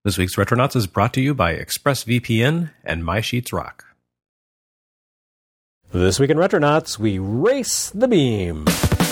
This week's Retronauts is brought to you by ExpressVPN and MySheets Rock. This week in Retronauts, we race the beam.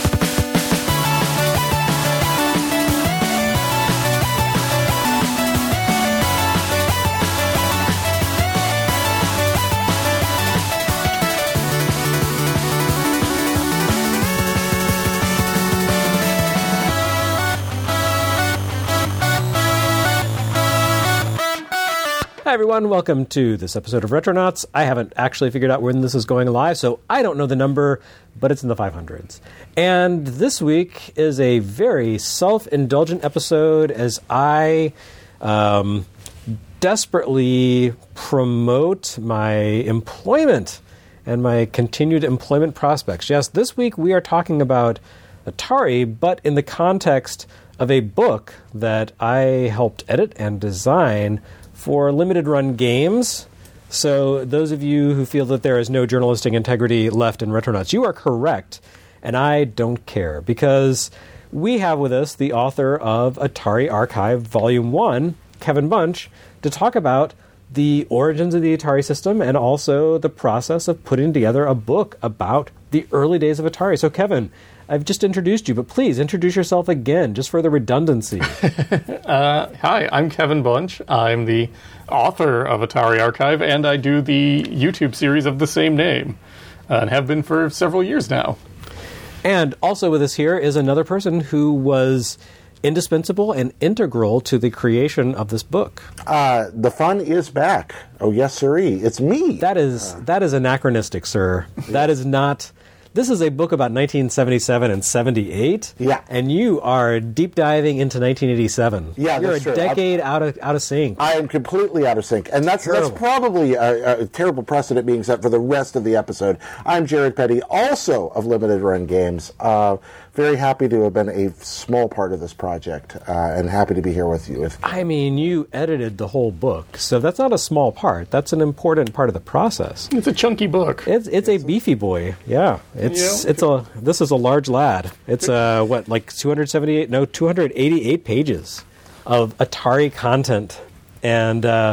Hi everyone, welcome to this episode of Retronauts. I haven't actually figured out when this is going live, so I don't know the number, but it's in the 500s. And this week is a very self-indulgent episode as I desperately promote my employment and my continued employment prospects. Yes, this week we are talking about Atari, but in the context of a book that I helped edit and design for limited run games. So those of you who feel that there is no journalistic integrity left in Retronauts, you are correct, and I don't care, because we have with us the author of Atari Archive Volume 1, Kevin Bunch, to talk about the origins of the Atari system and also the process of putting together a book about the early days of Atari. So Kevin, I've just introduced you, but please introduce yourself again, just for the redundancy. Hi, I'm Kevin Bunch. I'm the author of Atari Archive, and I do the YouTube series of the same name, and have been for several years now. And also with us here is another person who was indispensable and integral to the creation of this book. The fun is back. Oh, yes, sirree. It's me. That is anachronistic, sir. That is not... This is a book about 1977 and 78. Yeah. And you are deep diving into 1987. Yeah, You're that's true. a decade out of sync. I am completely out of sync. And that's probably a terrible precedent being set for the rest of the episode. I'm Jared Petty, also of Limited Run Games. Very happy to have been a small part of this project, and happy to be here with you. I mean, you edited the whole book, so that's not a small part. That's an important part of the process. It's a chunky book. It's a beefy boy. Yeah. This is a large lad. It's 288 pages of Atari content. And a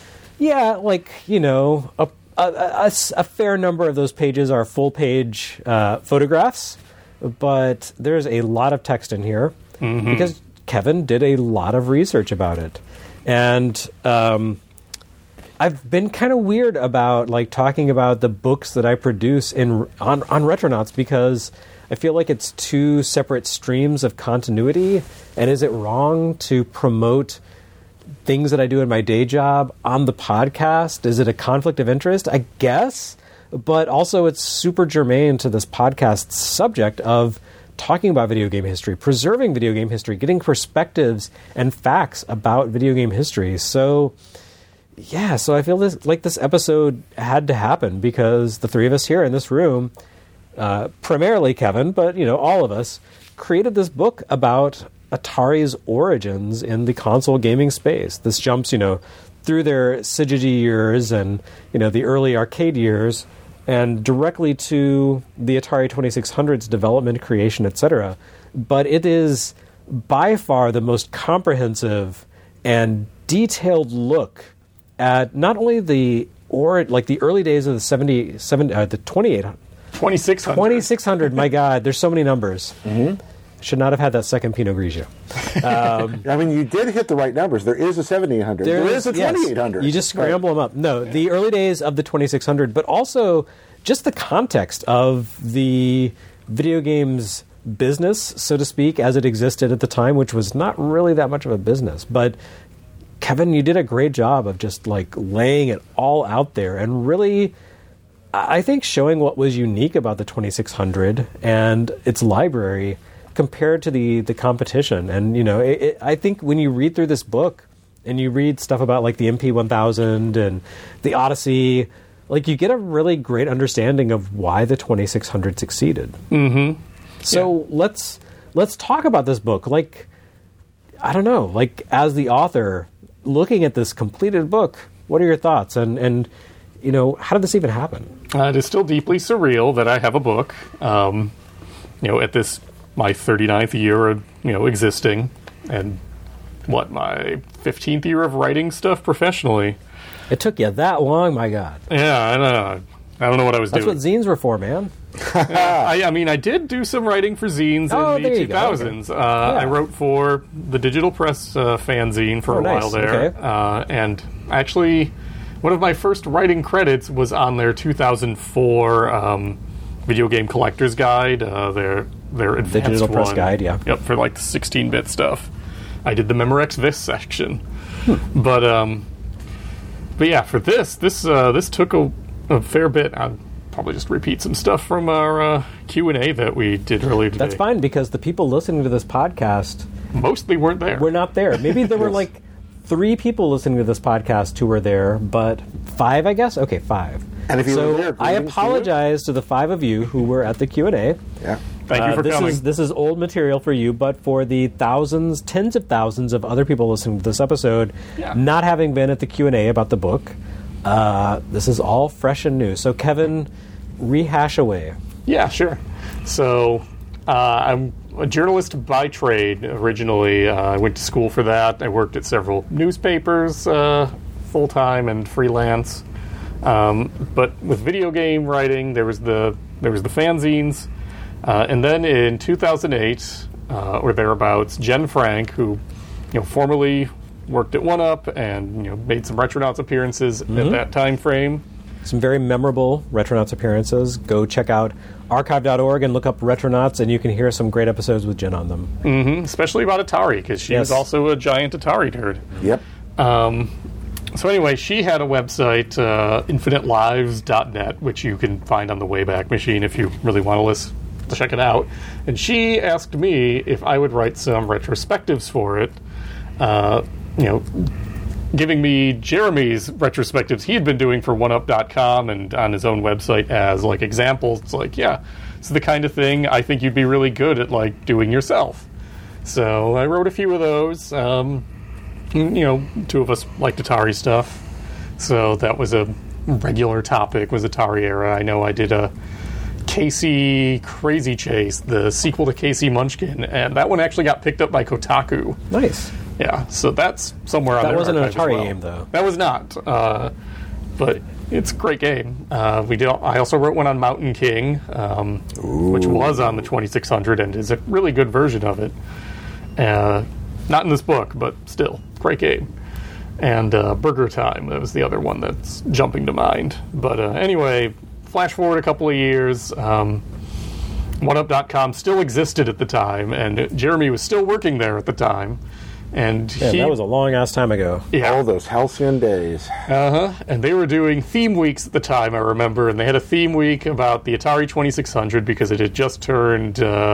fair number of those pages are full page photographs. But there's a lot of text in here because Kevin did a lot of research about it. And I've been kind of weird about talking about the books that I produce on Retronauts because I feel like it's two separate streams of continuity. And is it wrong to promote things that I do in my day job on the podcast? Is it a conflict of interest? I guess. But also it's super germane to this podcast's subject of talking about video game history, preserving video game history, getting perspectives and facts about video game history. So I feel this episode had to happen because the three of us here in this room, primarily Kevin, but all of us, created this book about Atari's origins in the console gaming space. This jumps, through their Syzygy years and, the early arcade years, and directly to the Atari 2600's development, creation, etc. But it is by far the most comprehensive and detailed look at not only the early days of the 2600. My God, there's so many numbers. Mm-hmm. Should not have had that second Pinot Grigio. I mean, you did hit the right numbers. There is a 7800. There is a 2800. Yes. You just scramble them up. No, the early days of the 2600, but also just the context of the video games business, so to speak, as it existed at the time, which was not really that much of a business. But Kevin, you did a great job of just laying it all out there and really, I think, showing what was unique about the 2600 and its library compared to the competition. And, I think when you read through this book and you read stuff about the MP1000 and the Odyssey, you get a really great understanding of why the 2600 succeeded. Mm-hmm. So let's talk about this book. I don't know, as the author, looking at this completed book, what are your thoughts? And how did this even happen? It is still deeply surreal that I have a book, at this my 39th year of existing, and my 15th year of writing stuff professionally. It took you that long, my God. Yeah, I don't know. I don't know what I was That's doing. what zines were for, man. I mean, I did do some writing for zines in the 2000s. Okay. I wrote for the Digital Press fanzine for a while there. Okay. And actually, one of my first writing credits was on their 2004 Video Game Collector's Guide, their advanced Digital one. Press Guide, yeah. Yep, for like the 16-bit stuff. I did the Memorex Vis section. But yeah, for this took a fair bit. I'll probably just repeat some stuff from our Q&A that we did earlier today. That's fine, because the people listening to this podcast mostly weren't there. were not there. Maybe there were like 3 people listening to this podcast who were there, but 5, I guess? Okay, 5. And if you were there, I apologize to the 5 of you who were at the Q&A. Yeah. Thank you for coming. This is old material for you, but for the thousands, tens of thousands of other people listening to this episode, not having been at the Q&A about the book, this is all fresh and new. So, Kevin, rehash away. Yeah, sure. So, I'm a journalist by trade originally. I went to school for that. I worked at several newspapers full-time and freelance. But with video game writing, there was the fanzines. And then in 2008, or thereabouts, Jen Frank, who formerly worked at 1UP and made some Retronauts appearances at that time frame. Some very memorable Retronauts appearances. Go check out archive.org and look up Retronauts, and you can hear some great episodes with Jen on them. Mm-hmm. Especially about Atari, because she was also a giant Atari nerd. Yep. So anyway, she had a website, infinitelives.net, which you can find on the Wayback Machine if you really want to check it out. And she asked me if I would write some retrospectives for it, giving me Jeremy's retrospectives he had been doing for oneup.com and on his own website as like examples. It's like, yeah, it's the kind of thing I think you'd be really good at like doing yourself. So I wrote a few of those. 2 of us liked Atari stuff, so that was a regular topic, was Atari era. I know I did a Casey Crazy Chase, the sequel to Casey Munchkin, and that one actually got picked up by Kotaku. Nice. Yeah, so that's somewhere on there. That wasn't an Atari well. game, though. That was not, but it's a great game. I also wrote one on Mountain King, which was on the 2600 and is a really good version of it. Not in this book, but still, great game. And Burger Time, that was the other one that's jumping to mind. But anyway, flash forward a couple of years, OneUp.com still existed at the time, and Jeremy was still working there at the time. And that was a long-ass time ago. Yeah. All those halcyon days. And they were doing theme weeks at the time, I remember, and they had a theme week about the Atari 2600 because it had just turned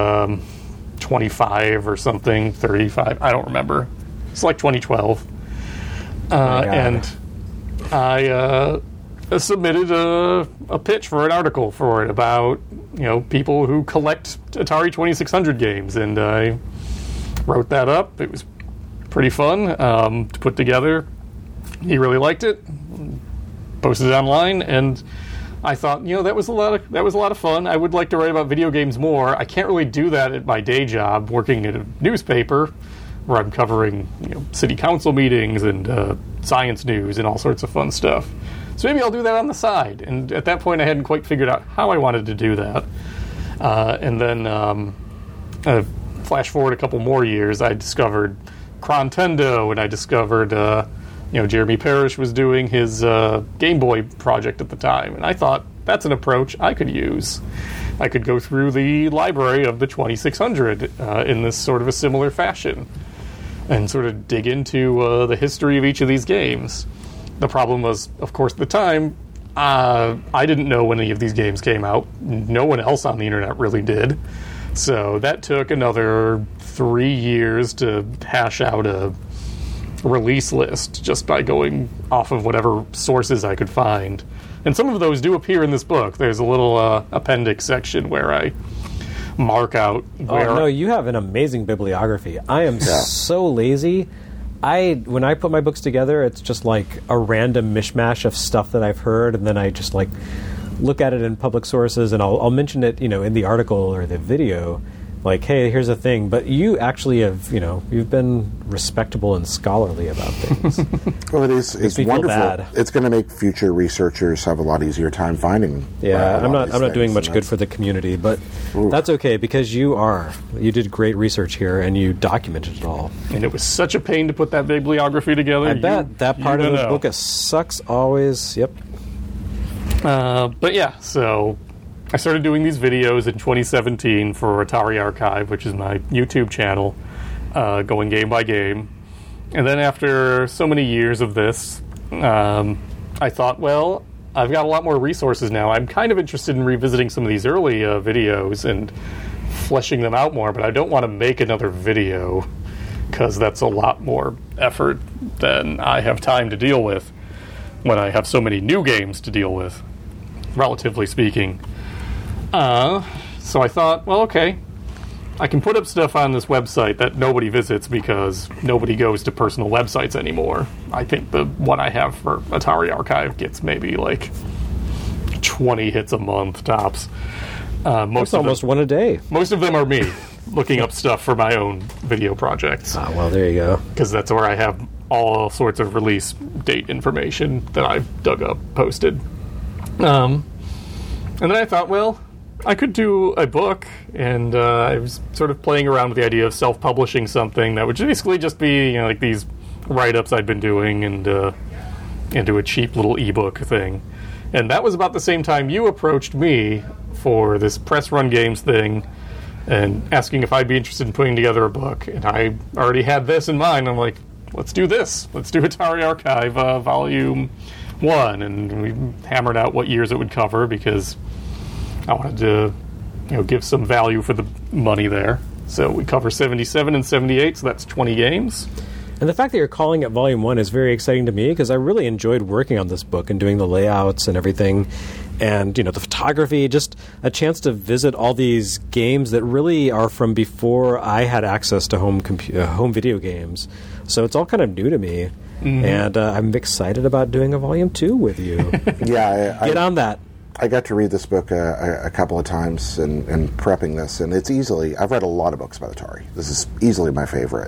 25 or something, 35, I don't remember. It's like 2012. And I submitted a pitch for an article for it about, people who collect Atari 2600 games, and I wrote that up. It was pretty fun to put together. He really liked it, posted it online, and I thought, that was a lot of fun. I would like to write about video games more. I can't really do that at my day job, working at a newspaper where I'm covering city council meetings and science news and all sorts of fun stuff. So maybe I'll do that on the side. And at that point, I hadn't quite figured out how I wanted to do that. And then flash forward a couple more years, I discovered Crontendo, and I discovered Jeremy Parrish was doing his Game Boy project at the time, and I thought that's an approach I could use. I could go through the library of the 2600 in this sort of a similar fashion and sort of dig into the history of each of these games. The problem was, of course, at the time, I didn't know when any of these games came out. No one else on the internet really did. So that took another 3 years to hash out a release list just by going off of whatever sources I could find. And some of those do appear in this book. There's a little appendix section where I mark out where... Oh, no, you have an amazing bibliography. I am so lazy. When I put my books together, it's just like a random mishmash of stuff that I've heard, and then I just like look at it in public sources, and I'll mention it, in the article or the video. like, hey, here's a thing. But you actually have, you've been respectable and scholarly about things. Well, it's wonderful. It's going to make future researchers have a lot easier time finding. Yeah, I'm not doing much good for the community, but that's okay, because you did great research here and you documented it all. And it was such a pain to put that bibliography together. I bet that part of the book sucks always. Yep. But yeah, so I started doing these videos in 2017 for Atari Archive, which is my YouTube channel, going game by game. And then after so many years of this, I thought, well, I've got a lot more resources now. I'm kind of interested in revisiting some of these early videos and fleshing them out more, but I don't want to make another video because that's a lot more effort than I have time to deal with when I have so many new games to deal with, relatively speaking. So I thought, well, okay, I can put up stuff on this website that nobody visits because nobody goes to personal websites anymore. I think the one I have for Atari Archive gets maybe like 20 hits a month tops. That's almost one a day. Most of them are me looking up stuff for my own video projects. Well, there you go. Because that's where I have all sorts of release date information that I've dug up, posted. And then I thought, well, I could do a book, and I was sort of playing around with the idea of self-publishing something that would basically just be, like these write-ups I'd been doing and do a cheap little ebook thing. And that was about the same time you approached me for this Press Run Games thing and asking if I'd be interested in putting together a book. And I already had this in mind. I'm like, let's do this. Let's do Atari Archive Volume 1. And we hammered out what years it would cover because I wanted to give some value for the money there. So we cover 77 and 78, so that's 20 games. And the fact that you're calling it Volume 1 is very exciting to me because I really enjoyed working on this book and doing the layouts and everything. And, the photography, just a chance to visit all these games that really are from before I had access to home video games. So it's all kind of new to me. Mm-hmm. And I'm excited about doing a Volume 2 with you. Yeah. Get on that. I got to read this book a couple of times and prepping this, and it's easily... I've read a lot of books about Atari. This is easily my favorite.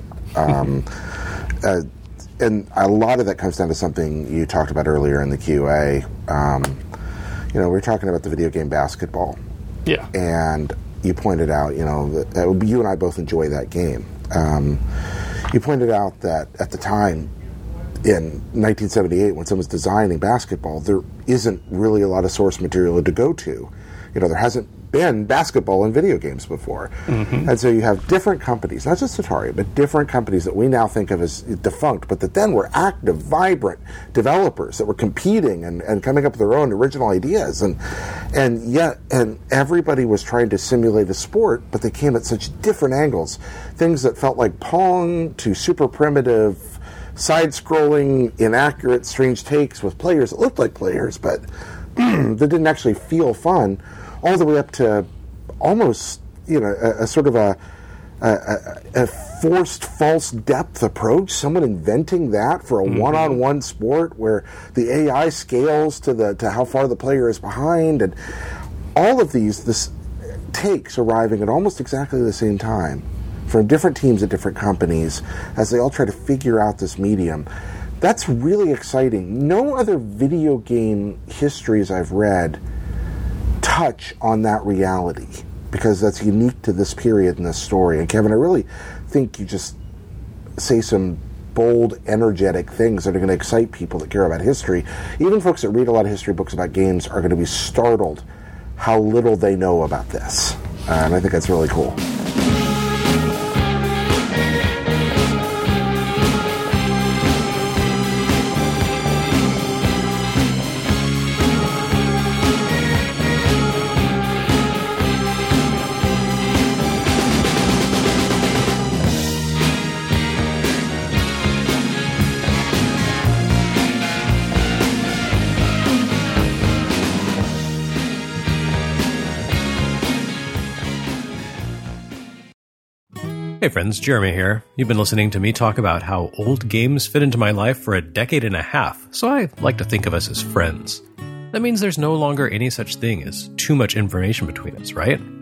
And a lot of that comes down to something you talked about earlier in the QA. We were talking about the video game basketball. Yeah. And you pointed out, that you and I both enjoy that game. You pointed out that at the time, in 1978, when someone's designing basketball, there isn't really a lot of source material to go to. There hasn't been basketball in video games before. Mm-hmm. And so you have different companies, not just Atari, but different companies that we now think of as defunct, but that then were active, vibrant developers that were competing and coming up with their own original ideas. And everybody was trying to simulate a sport, but they came at such different angles. Things that felt like Pong to super primitive side-scrolling, inaccurate, strange takes with players that looked like players, but that didn't actually feel fun, all the way up to almost, a sort of a forced false depth approach, someone inventing that for a one-on-one sport where the AI scales to how far the player is behind, and all of these takes arriving at almost exactly the same time from different teams at different companies as they all try to figure out this medium. That's really exciting. No other video game histories I've read touch on that reality because that's unique to this period in this story. And Kevin, I really think you just say some bold, energetic things that are going to excite people that care about history. Even folks that read a lot of history books about games are going to be startled how little they know about this. And I think that's really cool. Hey friends, Jeremy here. You've been listening to me talk about how old games fit into my life for a decade and a half, so I like to think of us as friends. That means there's no longer any such thing as too much information between us, right? It's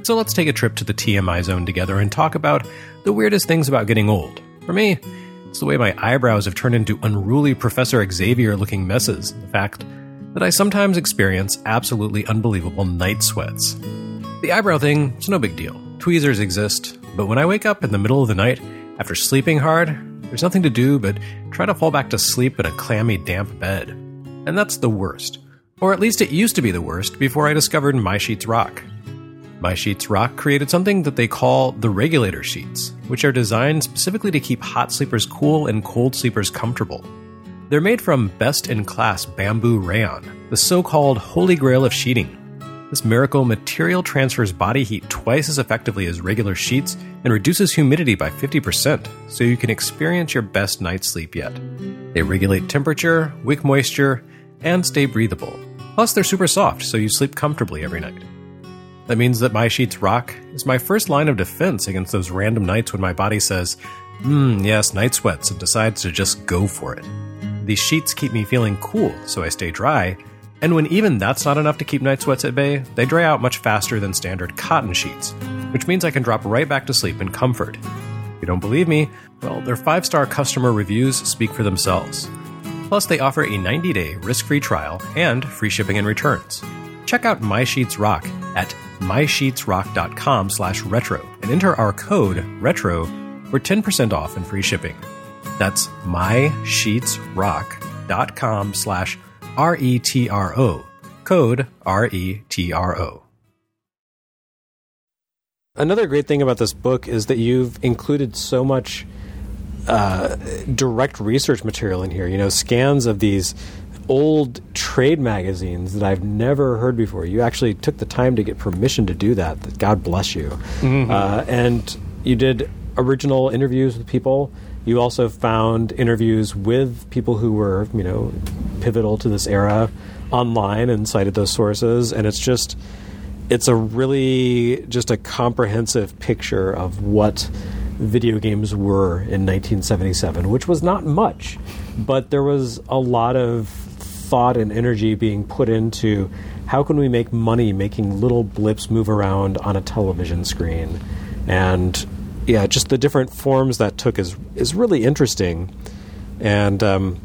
So let's take a trip to the TMI zone together and talk about the weirdest things about getting old. For me, it's the way my eyebrows have turned into unruly Professor Xavier-looking messes, and the fact that I sometimes experience absolutely unbelievable night sweats. The eyebrow thing is no big deal. Tweezers exist, but when I wake up in the middle of the night after sleeping hard, there's nothing to do but try to fall back to sleep in a clammy, damp bed. And that's the worst. Or at least it used to be the worst before I discovered MySheets Rock. MySheets Rock created something that they call the regulator sheets, which are designed specifically to keep hot sleepers cool and cold sleepers comfortable. They're made from best-in-class bamboo rayon, the so-called holy grail of sheeting. This miracle material transfers body heat twice as effectively as regular sheets and reduces humidity by 50%, so you can experience your best night's sleep yet. They regulate temperature, wick moisture, and stay breathable. Plus, they're super soft, so you sleep comfortably every night. That means that MySheets Rock is my first line of defense against those random nights when my body says, yes, night sweats, and decides to just go for it. These sheets keep me feeling cool, so I stay dry, and when even that's not enough to keep night sweats at bay, they dry out much faster than standard cotton sheets, which means I can drop right back to sleep in comfort. If you don't believe me, well, their 5-star customer reviews speak for themselves. Plus, they offer a 90-day risk-free trial and free shipping and returns. Check out MySheets Rock at mysheetsrock.com/retro and enter our code RETRO for 10% off and free shipping. That's mysheetsrock.com/RETRO. Code RETRO. Another great thing about this book is that you've included so much direct research material in here. Scans of these old trade magazines that I've never heard before. You actually took the time to get permission to do that. God bless you. Mm-hmm. And you did original interviews with people. You also found interviews with people who were, pivotal to this era online and cited those sources. And it's a really just a comprehensive picture of what video games were in 1977, which was not much, but there was a lot of thought and energy being put into how can we make money making little blips move around on a television screen. And just the different forms that took is really interesting. And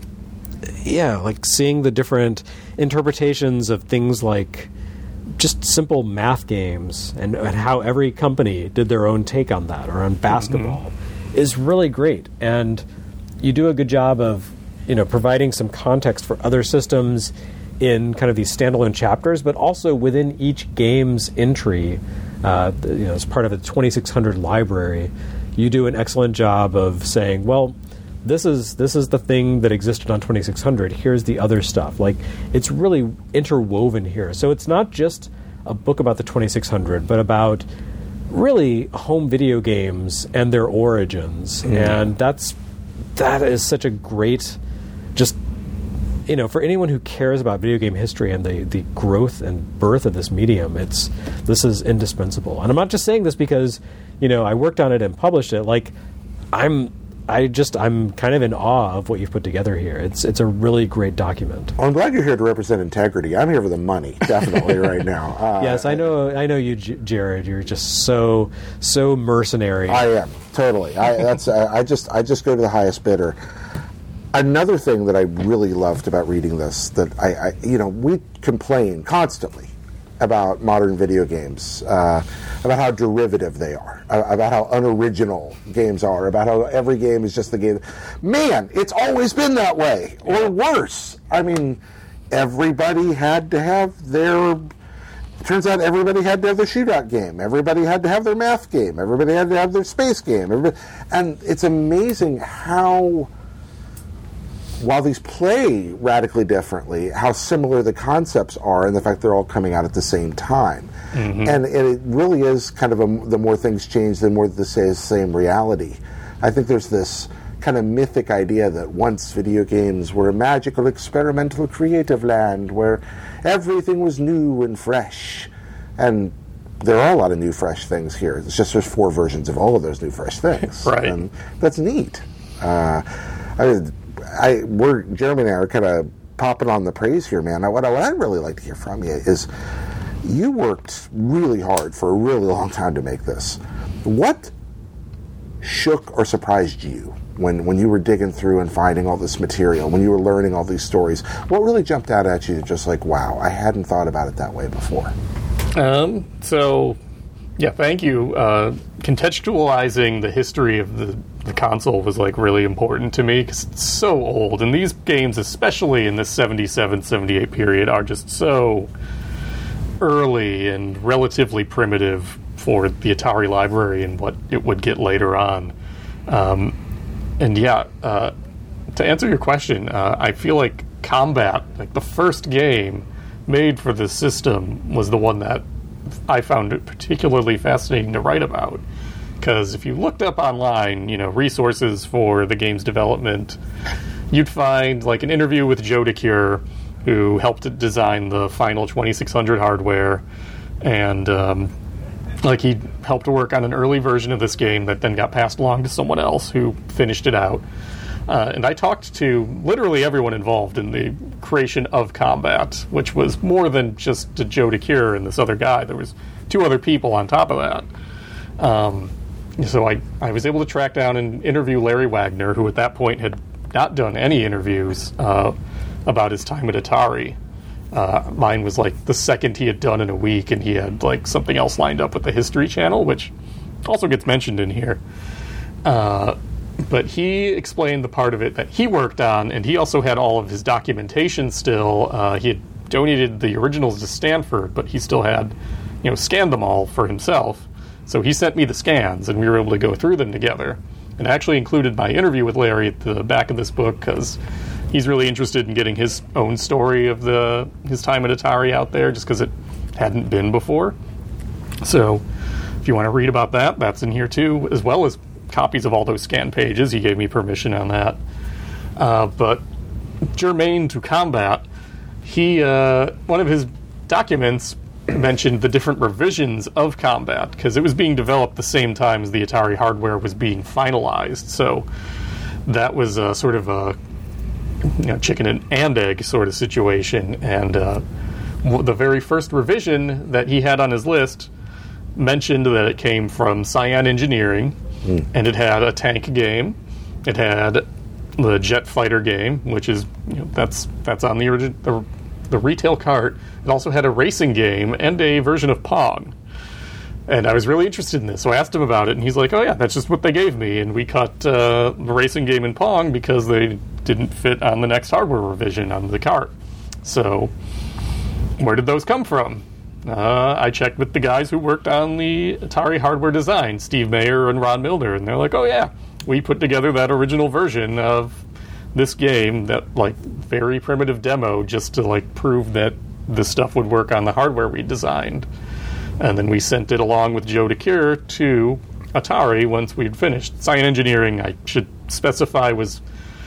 like seeing the different interpretations of things like just simple math games and how every company did their own take on that, or on basketball, is really great. And you do a good job of providing some context for other systems in kind of these standalone chapters, but also within each game's entry, as part of the 2600 library, you do an excellent job of saying, well, this is the thing that existed on 2600. Here's the other stuff. Like, it's really interwoven here. So it's not just a book about the 2600, but about really home video games and their origins. And that is such a great, just, for anyone who cares about video game history and the growth and birth of this medium, this is indispensable. And I'm not just saying this because, I worked on it and published it. Like, I'm kind of in awe of what you've put together here. It's a really great document. Well, I'm glad you're here to represent integrity. I'm here for the money, definitely, right now. Yes, I know you, Jared. You're just so mercenary. I am, totally. I just go to the highest bidder. Another thing that I really loved about reading this, that we complain constantly about modern video games, about how derivative they are, about how unoriginal games are, about how every game is just the game. Man, it's always been that way, or worse. I mean, everybody had to have their... Turns out everybody had to have their shootout game. Everybody had to have their math game. Everybody had to have their space game. And it's amazing how... While these play radically differently, how similar the concepts are, and the fact they're all coming out at the same time. Mm-hmm. And it really is kind of the more things change, the more the same reality. I think there's this kind of mythic idea that once video games were a magical, experimental, creative land where everything was new and fresh. And there are a lot of new, fresh things here. It's just there's 4 versions of all of those new, fresh things. Right. And that's neat. Jeremy and I are kind of popping on the praise here, man. What I really like to hear from you is, you worked really hard for a really long time to make this. What shook or surprised you when you were digging through and finding all this material, when you were learning all these stories? What really jumped out at you, just like, wow, I hadn't thought about it that way before? Thank you. Contextualizing the history of the console was like really important to me because it's so old, and these games, especially in the 77, 78 period, are just so early and relatively primitive for the Atari library and what it would get later on. To answer your question, I feel like Combat, like the first game made for this system, was the one that I found it particularly fascinating to write about. Because if you looked up online, resources for the game's development, you'd find like an interview with Joe DeCure, who helped design the final 2600 hardware, and he helped work on an early version of this game that then got passed along to someone else who finished it out. And I talked to literally everyone involved in the creation of Combat, which was more than just Joe DeCure and this other guy. There was 2 other people on top of that. So I was able to track down and interview Larry Wagner, who at that point had not done any interviews about his time at Atari. Mine was like the second he had done in a week, and he had like something else lined up with the History Channel, which also gets mentioned in here. But he explained the part of it that he worked on, and he also had all of his documentation still. He had donated the originals to Stanford, but he still had, scanned them all for himself. So he sent me the scans, and we were able to go through them together. And I actually included my interview with Larry at the back of this book, because he's really interested in getting his own story of his time at Atari out there, just because it hadn't been before. So if you want to read about that, that's in here too, as well as copies of all those scanned pages. He gave me permission on that. But germane to Combat, one of his documents mentioned the different revisions of Combat, because it was being developed the same time as the Atari hardware was being finalized. So that was sort of a chicken and egg sort of situation. And the very first revision that he had on his list mentioned that it came from Cyan Engineering, and it had a tank game. It had the jet fighter game, which is that's on the retail cart. It also had a racing game and a version of Pong. And I was really interested in this, so I asked him about it, and he's like, "Oh yeah, that's just what they gave me." And we cut the racing game and Pong because they didn't fit on the next hardware revision on the cart. So where did those come from? I checked with the guys who worked on the Atari hardware design, Steve Mayer and Ron Milner, and they're like, "Oh yeah, we put together that original version of this game, that very primitive demo, just to prove that this stuff would work on the hardware we designed." And then we sent it along with Joe DeCure to Atari once we'd finished. Cyan Engineering, I should specify, was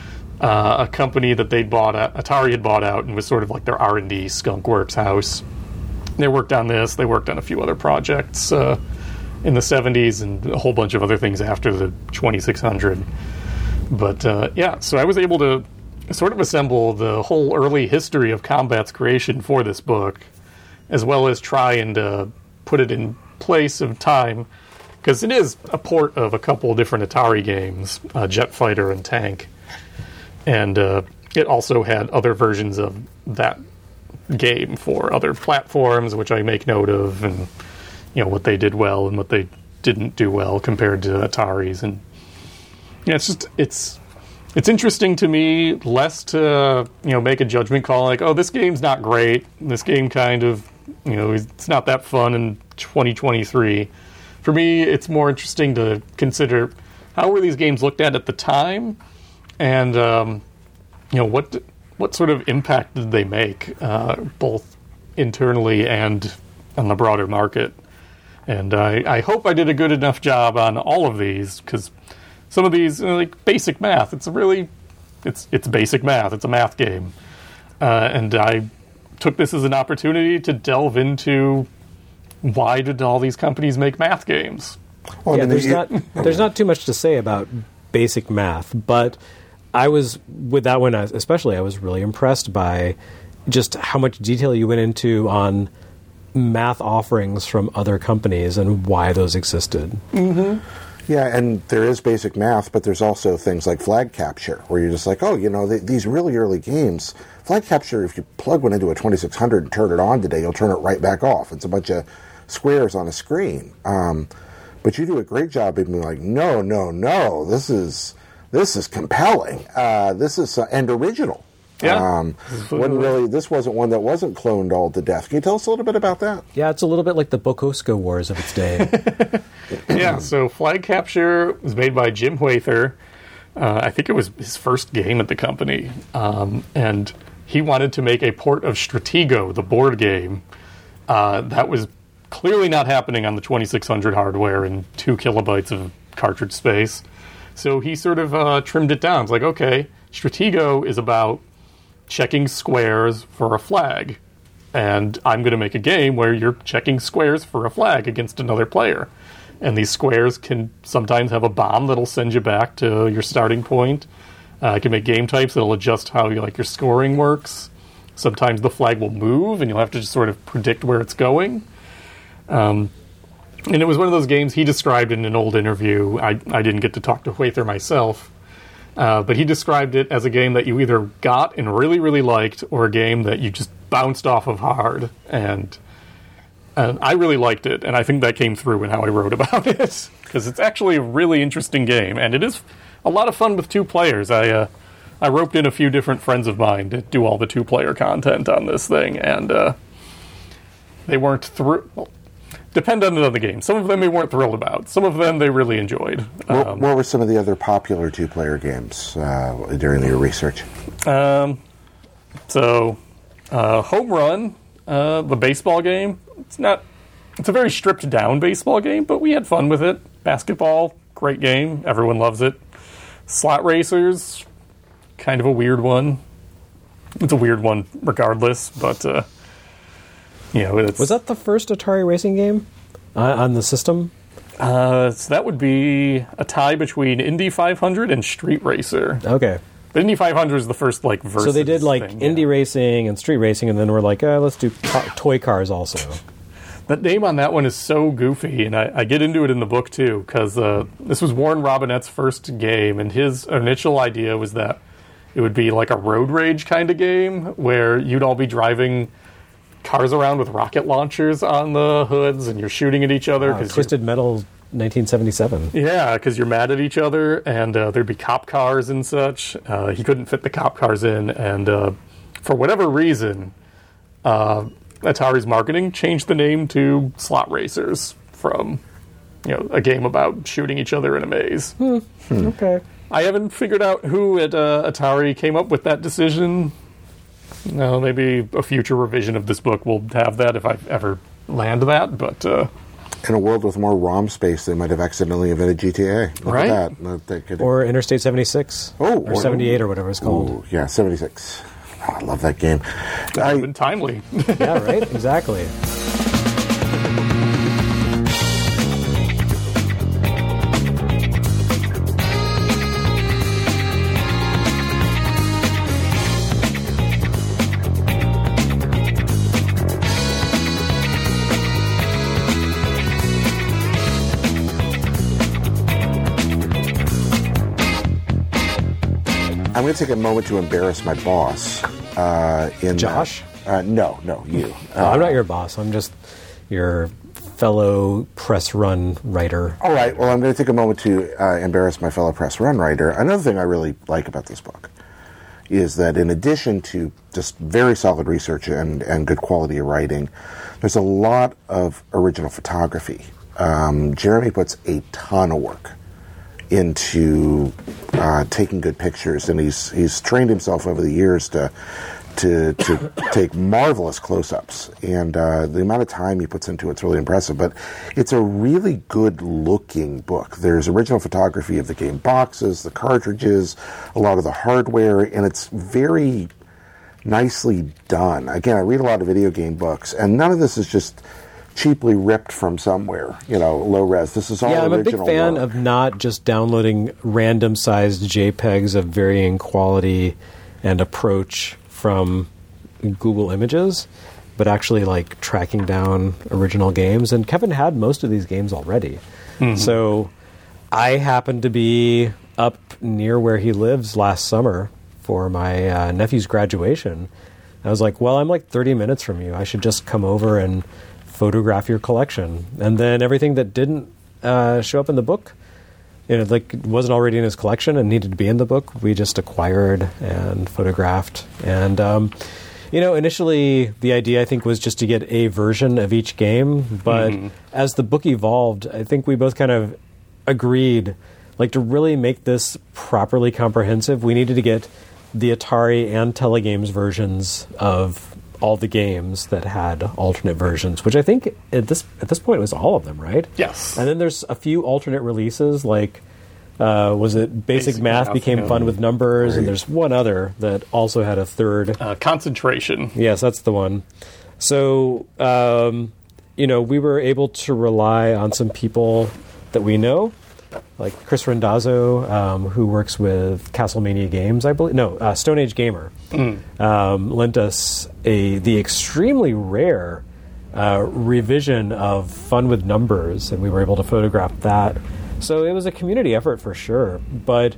a company that Atari had bought out, and was sort of like their R&D skunkworks house. They worked on this. They worked on a few other projects in the 70s and a whole bunch of other things after the 2600. But so I was able to sort of assemble the whole early history of Combat's creation for this book, as well as try and put it in place of time, because it is a port of a couple of different Atari games, Jet Fighter and Tank. And it also had other versions of that game for other platforms, which I make note of, and what they did well and what they didn't do well compared to Atari's. And it's interesting to me, less to make a judgment call like, oh, this game's not great, this game kind of it's not that fun in 2023. For me, it's more interesting to consider how were these games looked at the time, and what sort of impact did they make, both internally and on the broader market. And I hope I did a good enough job on all of these, because some of these, like basic math, it's basic math. It's a math game. And I took this as an opportunity to delve into why did all these companies make math games. Well, yeah, there's not too much to say about basic math, but I was, with that one especially, I was really impressed by just how much detail you went into on math offerings from other companies and why those existed. Mm-hmm. Yeah, and there is basic math, but there's also things like flag capture, where you're just like, oh, these really early games, flag capture, if you plug one into a 2600 and turn it on today, you'll turn it right back off. It's a bunch of squares on a screen. But you do a great job of being like, no, this is compelling. This is and original. Yeah. This wasn't one that wasn't cloned all to death. Can you tell us a little bit about that? Yeah, it's a little bit like the Bokoska Wars of its day. Yeah, so Flag Capture was made by Jim Huether. I think it was his first game at the company. And he wanted to make a port of Stratego, the board game. That was clearly not happening on the 2600 hardware and 2 kilobytes of cartridge space. So he sort of trimmed it down. It's like, okay, Stratego is about checking squares for a flag. And I'm going to make a game where you're checking squares for a flag against another player. And these squares can sometimes have a bomb that'll send you back to your starting point. I can make game types that'll adjust how your scoring works. Sometimes the flag will move, and you'll have to just sort of predict where it's going. And it was one of those games he described in an old interview. I didn't get to talk to Huether myself. But he described it as a game that you either got and really, really liked, or a game that you just bounced off of hard. And I really liked it, and I think that came through in how I wrote about it. Because it's actually a really interesting game, and it is a lot of fun with 2 players. I roped in a few different friends of mine to do all the 2-player content on this thing, and they weren't dependent on the game. Some of them they weren't thrilled about. Some of them they really enjoyed. What were some of the other popular 2-player games during your research? Home Run, the baseball game. It's a very stripped down baseball game, but we had fun with it. Basketball, great game. Everyone loves it. Slot Racers, kind of a weird one. It's a weird one regardless, but it's... Was that the first Atari racing game on the system? So that would be a tie between Indy 500 and Street Racer. Okay. But Indy 500 is the first versus. So they did thing, Indy racing and street racing, and then we're like, let's do toy cars also. That name on that one is so goofy, and I get into it in the book too, because this was Warren Robinette's first game, and his initial idea was that it would be like a road rage kind of game where you'd all be driving cars around with rocket launchers on the hoods, and you're shooting at each other. Twisted Metal 1977. Yeah, because you're mad at each other, and there'd be cop cars and such. He couldn't fit the cop cars in, and for whatever reason, Atari's marketing changed the name to Slot Racers from, a game about shooting each other in a maze. Okay. I haven't figured out who at Atari came up with that decision. No, maybe a future revision of this book will have that if I ever land that, but... in a world with more ROM space, they might have accidentally invented GTA. Look right? At that. Or Interstate 76. Or 78 or whatever it's called. Ooh, yeah, 76. Oh, I love that game. That would have been timely. Yeah, right? Exactly. I'm going to take a moment to embarrass my boss. Josh? No, you. I'm not your boss. I'm just your fellow press run writer. All right. Well, I'm going to take a moment to embarrass my fellow press run writer. Another thing I really like about this book is that in addition to just very solid research and good quality of writing, there's a lot of original photography. Jeremy puts a ton of work into taking good pictures, and he's trained himself over the years to take marvelous close-ups, and the amount of time he puts into it's really impressive. But it's a really good-looking book. There's original photography of the game boxes, the cartridges, a lot of the hardware, and it's very nicely done. Again, I read a lot of video game books, and none of this is just cheaply ripped from somewhere, low res. This is all original. Yeah, I'm a big fan work. of not just downloading random-sized JPEGs of varying quality and approach from Google Images, but actually like tracking down original games. And Kevin had most of these games already. So I happened to be up near where he lives last summer for my nephew's graduation. I was like, well, I'm like 30 minutes from you. I should just come over and photograph your collection. And then everything that didn't show up in the book, like wasn't already in his collection and needed to be in the book, we just acquired and photographed. And, initially the idea, I think, was just to get a version of each game. But as the book evolved, I think we both kind of agreed, like, to really make this properly comprehensive, we needed to get the Atari and Telegames versions of all the games that had alternate versions, which I think at this point was all of them, right? Yes. And then there's a few alternate releases, like was it Basic Math Became Fun with Numbers, and there's one other that also had a third. Concentration. Yes, that's the one. So, we were able to rely on some people that we know, like Chris Randazzo, who works with Castlemania Games, I believe. No, Stone Age Gamer, lent us the extremely rare revision of Fun with Numbers, and we were able to photograph that. So it was a community effort for sure. But,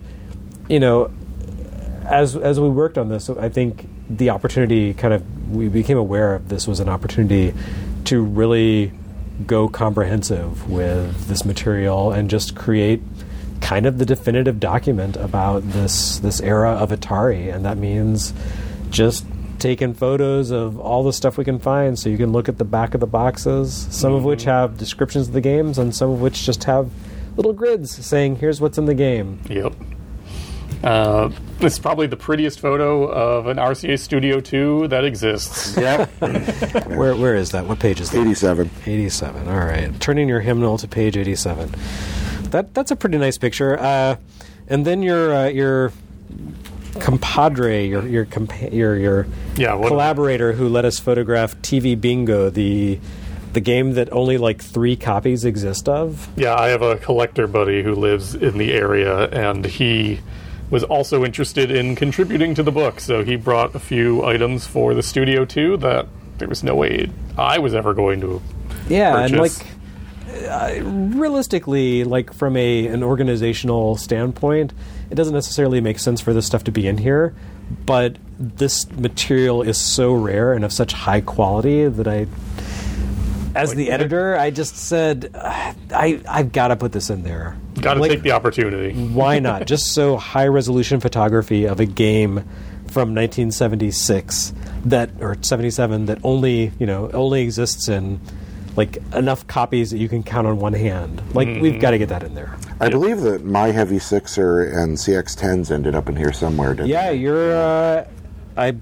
as we worked on this, I think the opportunity we became aware of this was an opportunity to really go comprehensive with this material and just create kind of the definitive document about this era of Atari. And that means just taking photos of all the stuff we can find so you can look at the back of the boxes, some of which have descriptions of the games and some of which just have little grids saying, here's what's in the game. Yep. This is probably the prettiest photo of an RCA Studio 2 that exists. Yep. Where is that? What page is that? 87. 87. All right. Turning your hymnal to page 87. That's a pretty nice picture. And then your compadre, your collaborator who let us photograph TV Bingo, the game that only like 3 copies exist of. Yeah, I have a collector buddy who lives in the area, and he was also interested in contributing to the book, so he brought a few items for the Studio 2 that there was no way I was ever going to purchase. And realistically, like from an organizational standpoint, it doesn't necessarily make sense for this stuff to be in here, but this material is so rare and of such high quality that as the editor, I just said, I've got to put this in there. Got to take the opportunity. Why not? Just so high-resolution photography of a game from 1976 or 77 that only exists in like enough copies that you can count on one hand. Like, we've got to get that in there. I believe that My Heavy Sixer and CX-10s ended up in here somewhere, didn't they? Yeah, I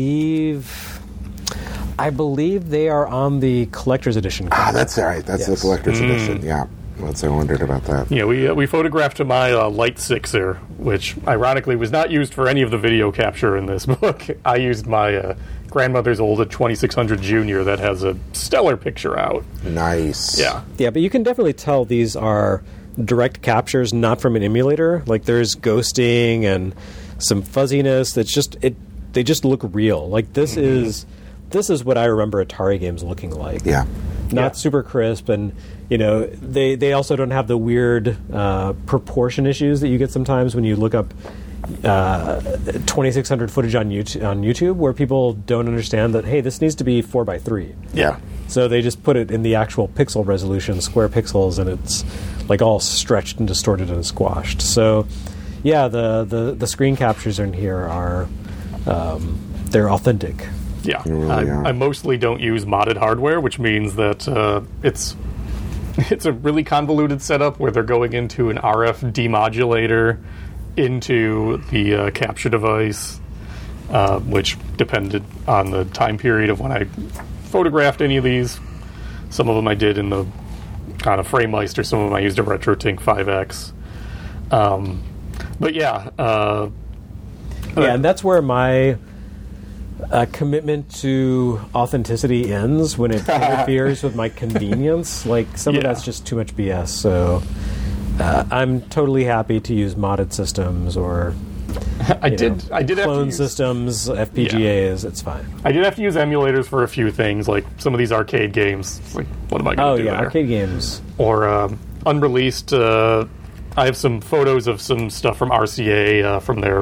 believe they are on the collector's edition. That's right. That's the collector's edition. Yeah. I wondered about that. Yeah, we photographed my Light Sixer, which ironically was not used for any of the video capture in this book. I used my grandmother's old 2600 Junior that has a stellar picture out. Nice. Yeah. Yeah, but you can definitely tell these are direct captures, not from an emulator. Like, there's ghosting and some fuzziness. They just look real. Like, this is what I remember Atari games looking like. Yeah. Not super crisp, and they also don't have the weird proportion issues that you get sometimes when you look up 2600 footage on YouTube, where people don't understand that, hey, this needs to be 4:3. Yeah. So they just put it in the actual pixel resolution, square pixels, and it's like all stretched and distorted and squashed. So, yeah, the screen captures in here are they're authentic. Yeah, I mostly don't use modded hardware, which means that it's a really convoluted setup where they're going into an RF demodulator into the capture device, which depended on the time period of when I photographed any of these. Some of them I did in the kind of FrameMeister, some of them I used a RetroTink 5X. But yeah. And that's where my commitment to authenticity ends, when it interferes with my convenience. Like, some of that's just too much BS. So I'm totally happy to use modded systems or I did have to clone use, systems, FPGAs. It's fine. I did have to use emulators for a few things, like some of these arcade games. It's like, what am I going to do there? Arcade games. Or unreleased. I have some photos of some stuff from RCA from their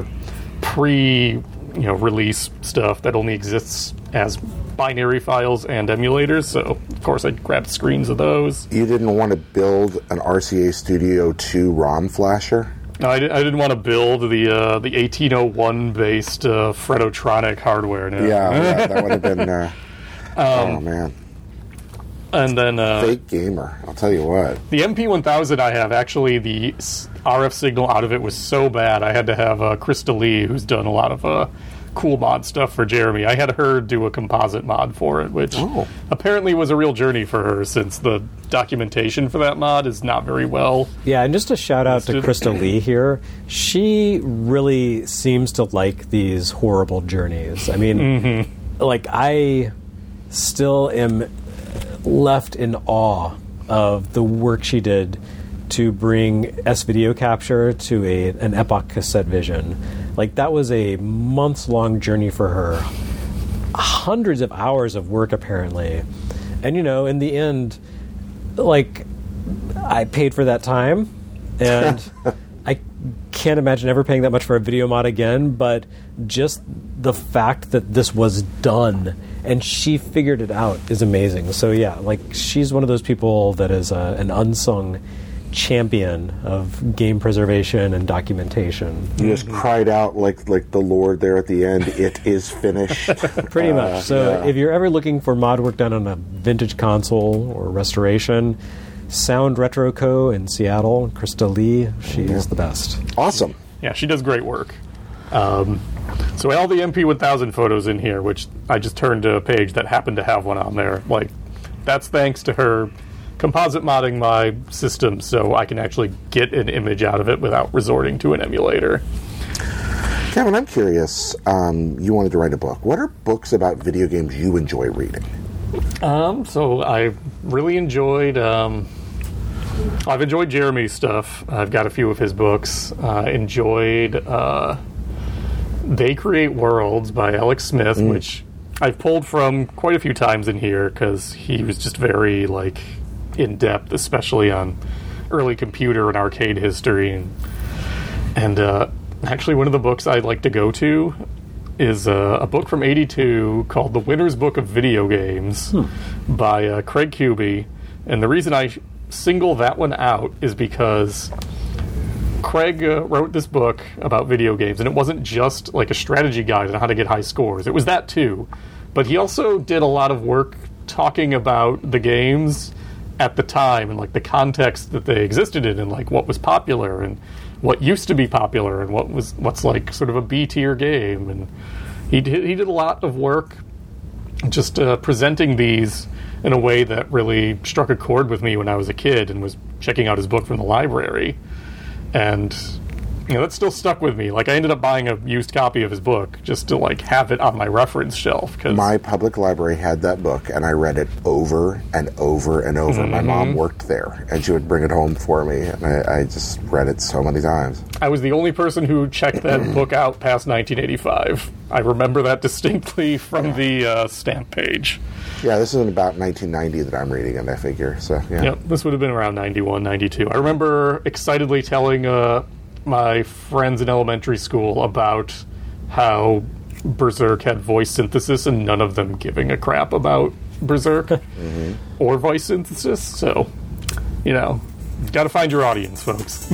release stuff that only exists as binary files and emulators. So of course I grabbed screens of those. You didn't want to build an RCA Studio 2 ROM flasher? No, I didn't want to build the 1801 based Fredotronic hardware. No. Yeah, that would have been. Oh man. And then fake gamer, I'll tell you what. The MP1000 I have, actually the RF signal out of it was so bad I had to have Krista Lee, who's done a lot of cool mod stuff for Jeremy. I had her do a composite mod for it, which apparently was a real journey for her, since the documentation for that mod is not very well. Yeah, and just a shout out to Krista Lee here. She really seems to like these horrible journeys. I mean, like, I still am left in awe of the work she did to bring S-video capture to an Epoch cassette vision. Like, that was a months-long journey for her. Hundreds of hours of work, apparently. And, in the end, like, I paid for that time, and I can't imagine ever paying that much for a video mod again, but just the fact that this was done and she figured it out is amazing. So yeah, like, she's one of those people that is an unsung champion of game preservation and documentation. You just cried out like the Lord there at the end, "It is finished." Pretty much. So if you're ever looking for mod work done on a vintage console or restoration, Sound Retro Co. in Seattle, Krista Lee, she's the best. Awesome. Yeah, she does great work. So all the MP1000 photos in here, which I just turned to a page that happened to have one on there, like, that's thanks to her composite modding my system so I can actually get an image out of it without resorting to an emulator. Kevin, I'm curious, you wanted to write a book. What are books about video games you enjoy reading? So I really enjoyed... I've enjoyed Jeremy's stuff. I've got a few of his books. Enjoyed They Create Worlds by Alex Smith, which I've pulled from quite a few times in here because he was just very, like, in-depth, especially on early computer and arcade history. And actually one of the books I'd like to go to is a book from '82 called The Winner's Book of Video Games by Craig Kuby. And the reason I single that one out is because Craig wrote this book about video games, and it wasn't just like a strategy guide on how to get high scores. It was that too, but he also did a lot of work talking about the games at the time and like the context that they existed in, and like what was popular and what used to be popular and what's like sort of a B tier game. And he did a lot of work just presenting these in a way that really struck a chord with me when I was a kid and was checking out his book from the library. And, that still stuck with me. Like, I ended up buying a used copy of his book just to, like, have it on my reference shelf. My public library had that book, and I read it over and over and over. My mom worked there, and she would bring it home for me, and I just read it so many times. I was the only person who checked that book out past 1985. I remember that distinctly from the stamp page. Yeah, this is about 1990 that I'm reading it, I figure. So, yeah. Yep, this would have been around 91, 92. I remember excitedly telling my friends in elementary school about how Berserk had voice synthesis and none of them giving a crap about Berserk or voice synthesis. So, got to find your audience, folks.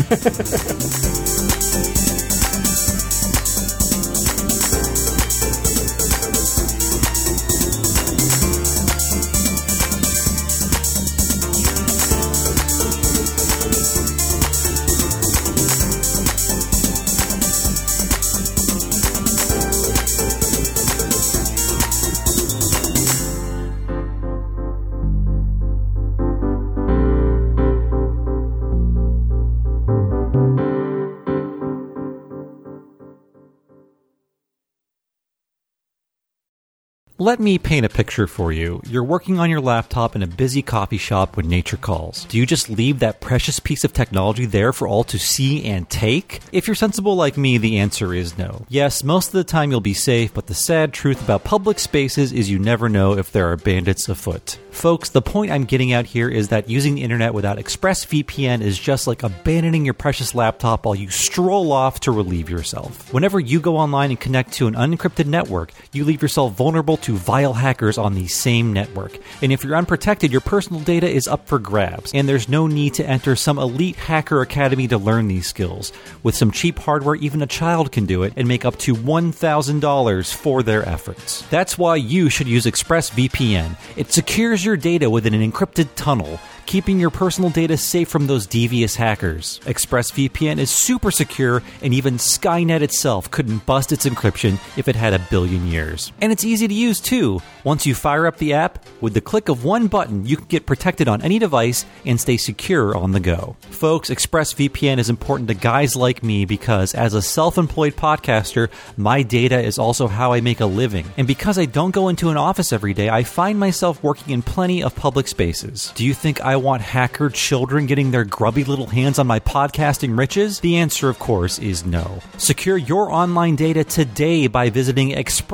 Let me paint a picture for you. You're working on your laptop in a busy coffee shop when nature calls. Do you just leave that precious piece of technology there for all to see and take? If you're sensible like me, the answer is no. Yes, most of the time you'll be safe, but the sad truth about public spaces is you never know if there are bandits afoot. Folks, the point I'm getting at here is that using the internet without ExpressVPN is just like abandoning your precious laptop while you stroll off to relieve yourself. Whenever you go online and connect to an unencrypted network, you leave yourself vulnerable to vile hackers on the same network. And if you're unprotected, your personal data is up for grabs, and there's no need to enter some elite hacker academy to learn these skills. With some cheap hardware, even a child can do it and make up to $1,000 for their efforts. That's why you should use ExpressVPN. It secures your data within an encrypted tunnel, keeping your personal data safe from those devious hackers. ExpressVPN is super secure, and even Skynet itself couldn't bust its encryption if it had a billion years. And it's easy to use too. Once you fire up the app, with the click of one button, you can get protected on any device and stay secure on the go. Folks, ExpressVPN is important to guys like me because as a self-employed podcaster, my data is also how I make a living. And because I don't go into an office every day, I find myself working in plenty of public spaces. Do you think I want hacker children getting their grubby little hands on my podcasting riches? The answer, of course, is no. Secure your online data today by visiting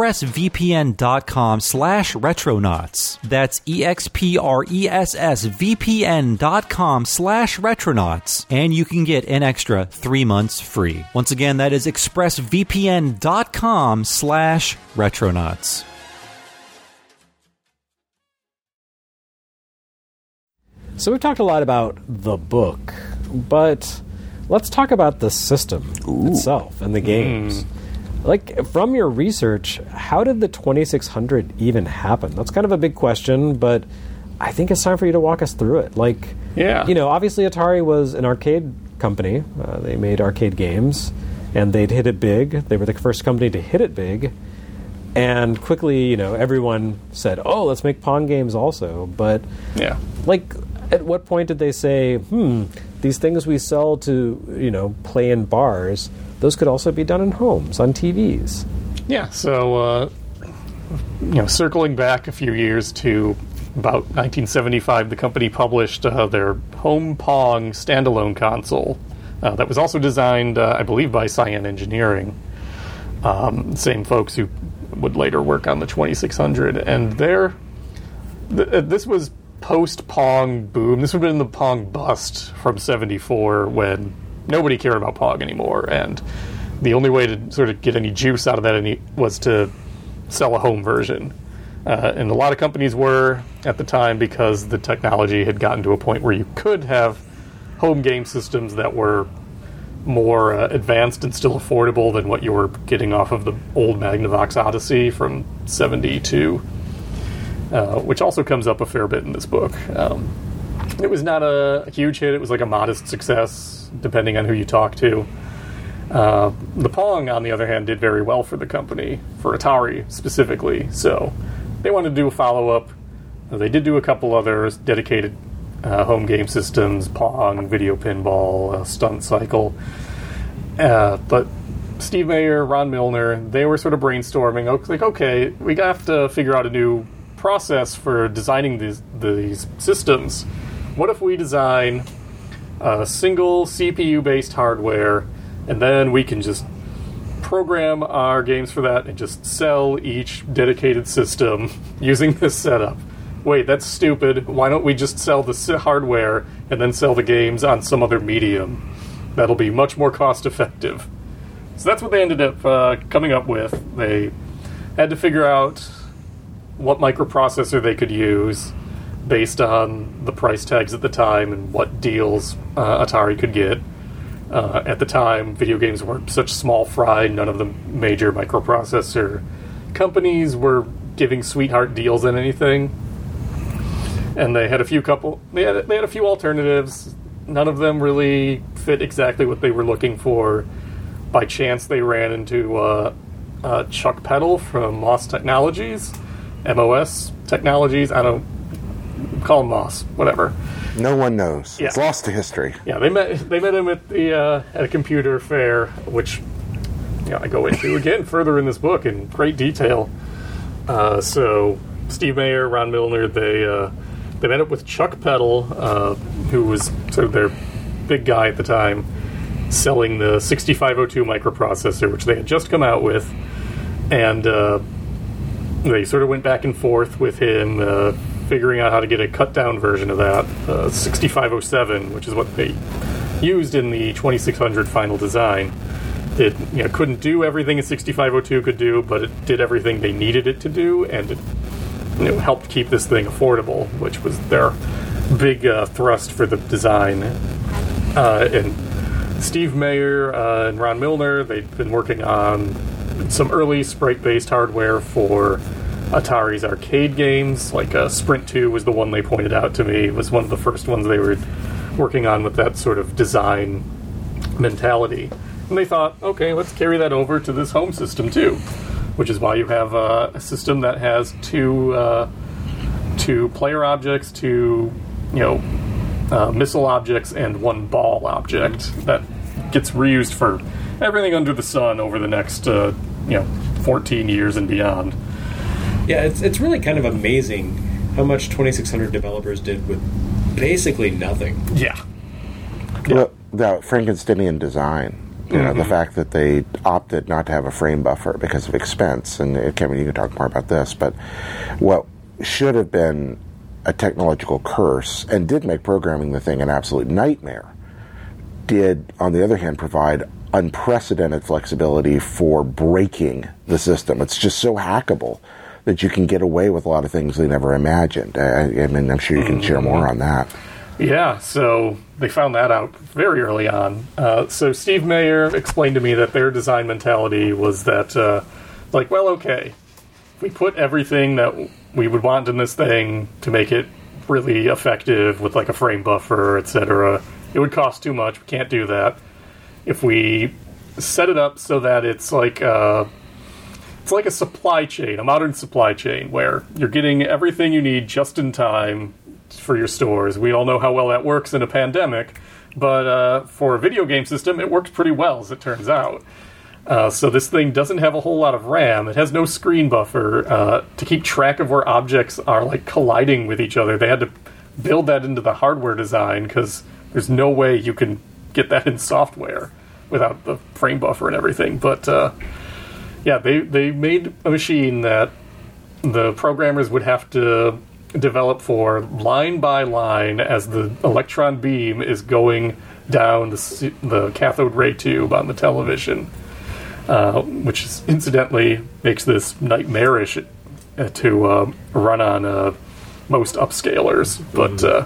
expressvpn.com/retronauts. That's expressvpn.com/retronauts. And you can get an extra 3 months free. Once again, that is expressvpn.com/retronauts. So we've talked a lot about the book, but let's talk about the system itself and the games. Like, from your research, how did the 2600 even happen? That's kind of a big question, but I think it's time for you to walk us through it. Like, you know, obviously Atari was an arcade company. They made arcade games, and they'd hit it big. They were the first company to hit it big. And quickly, you know, everyone said, oh, let's make Pong games also. But, like, at what point did they say, these things we sell to, you know, play in bars, those could also be done in homes, on TVs? Yeah, so, you know, circling back a few years to about 1975, the company published their Home Pong standalone console that was also designed, I believe, by Cyan Engineering, same folks who would later work on the 2600. And this was post-Pong boom. This would have been the Pong bust from 74 when nobody cared about Pong anymore, and the only way to sort of get any juice out of that was to sell a home version. And a lot of companies were at the time because the technology had gotten to a point where you could have home game systems that were more advanced and still affordable than what you were getting off of the old Magnavox Odyssey from 72. Which also comes up a fair bit in this book. It was not a huge hit. It was like a modest success, depending on who you talk to. The Pong, on the other hand, did very well for the company, for Atari specifically. So they wanted to do a follow-up. They did do a couple others, dedicated home game systems, Pong, Video Pinball, Stunt Cycle. But Steve Mayer, Ron Milner, they were sort of brainstorming, like, okay, we have to figure out a new process for designing these systems. What if we design a single CPU-based hardware, and then we can just program our games for that and just sell each dedicated system using this setup? Wait, that's stupid. Why don't we just sell the hardware and then sell the games on some other medium? That'll be much more cost-effective. So that's what they ended up coming up with. They had to figure out what microprocessor they could use based on the price tags at the time and what deals Atari could get. At the time, video games were such small fry, none of the major microprocessor companies were giving sweetheart deals on anything. And they had a few alternatives. None of them really fit exactly what they were looking for. By chance, they ran into Chuck Peddle from MOS Technologies. MOS Technologies, I don't call him MOS, whatever. No one knows. Yeah. It's lost to history. Yeah, they met him at the at a computer fair, which I go into again further in this book in great detail. So Steve Mayer, Ron Milner, they met up with Chuck Peddle, who was sort of their big guy at the time, selling the 6502 microprocessor, which they had just come out with, and they sort of went back and forth with him, figuring out how to get a cut-down version of that, 6507, which is what they used in the 2600 final design. It couldn't do everything a 6502 could do, but it did everything they needed it to do, and it helped keep this thing affordable, which was their big thrust for the design. And Steve Mayer and Ron Milner, they'd been working on some early sprite-based hardware for Atari's arcade games, like Sprint 2 was the one they pointed out to me. It was one of the first ones they were working on with that sort of design mentality. And they thought, okay, let's carry that over to this home system too, which is why you have a system that has two player objects, two missile objects, and one ball object that gets reused for everything under the sun over the next 14 years and beyond. Yeah, it's really kind of amazing how much 2600 developers did with basically nothing. Yeah. Well, the Frankensteinian design. The fact that they opted not to have a frame buffer because of expense, and Kevin, you can talk more about this, but what should have been a technological curse and did make programming the thing an absolute nightmare did, on the other hand, provide unprecedented flexibility for breaking the system. It's just so hackable that you can get away with a lot of things they never imagined. I'm sure you can share more on that. Yeah, so they found that out very early on. So Steve Mayer explained to me that their design mentality was that, okay, if we put everything that we would want in this thing to make it really effective with like a frame buffer, etc., it would cost too much. We can't do that. If we set it up so that it's like a supply chain, a modern supply chain, where you're getting everything you need just in time for your stores. We all know how well that works in a pandemic, but for a video game system, it works pretty well, as it turns out. So this thing doesn't have a whole lot of RAM. It has no screen buffer to keep track of where objects are like colliding with each other. They had to build that into the hardware design because there's no way you can get that in software without the frame buffer and everything. But they made a machine that the programmers would have to develop for line by line as the electron beam is going down the cathode ray tube on the television, which incidentally makes this nightmarish to run on most upscalers. But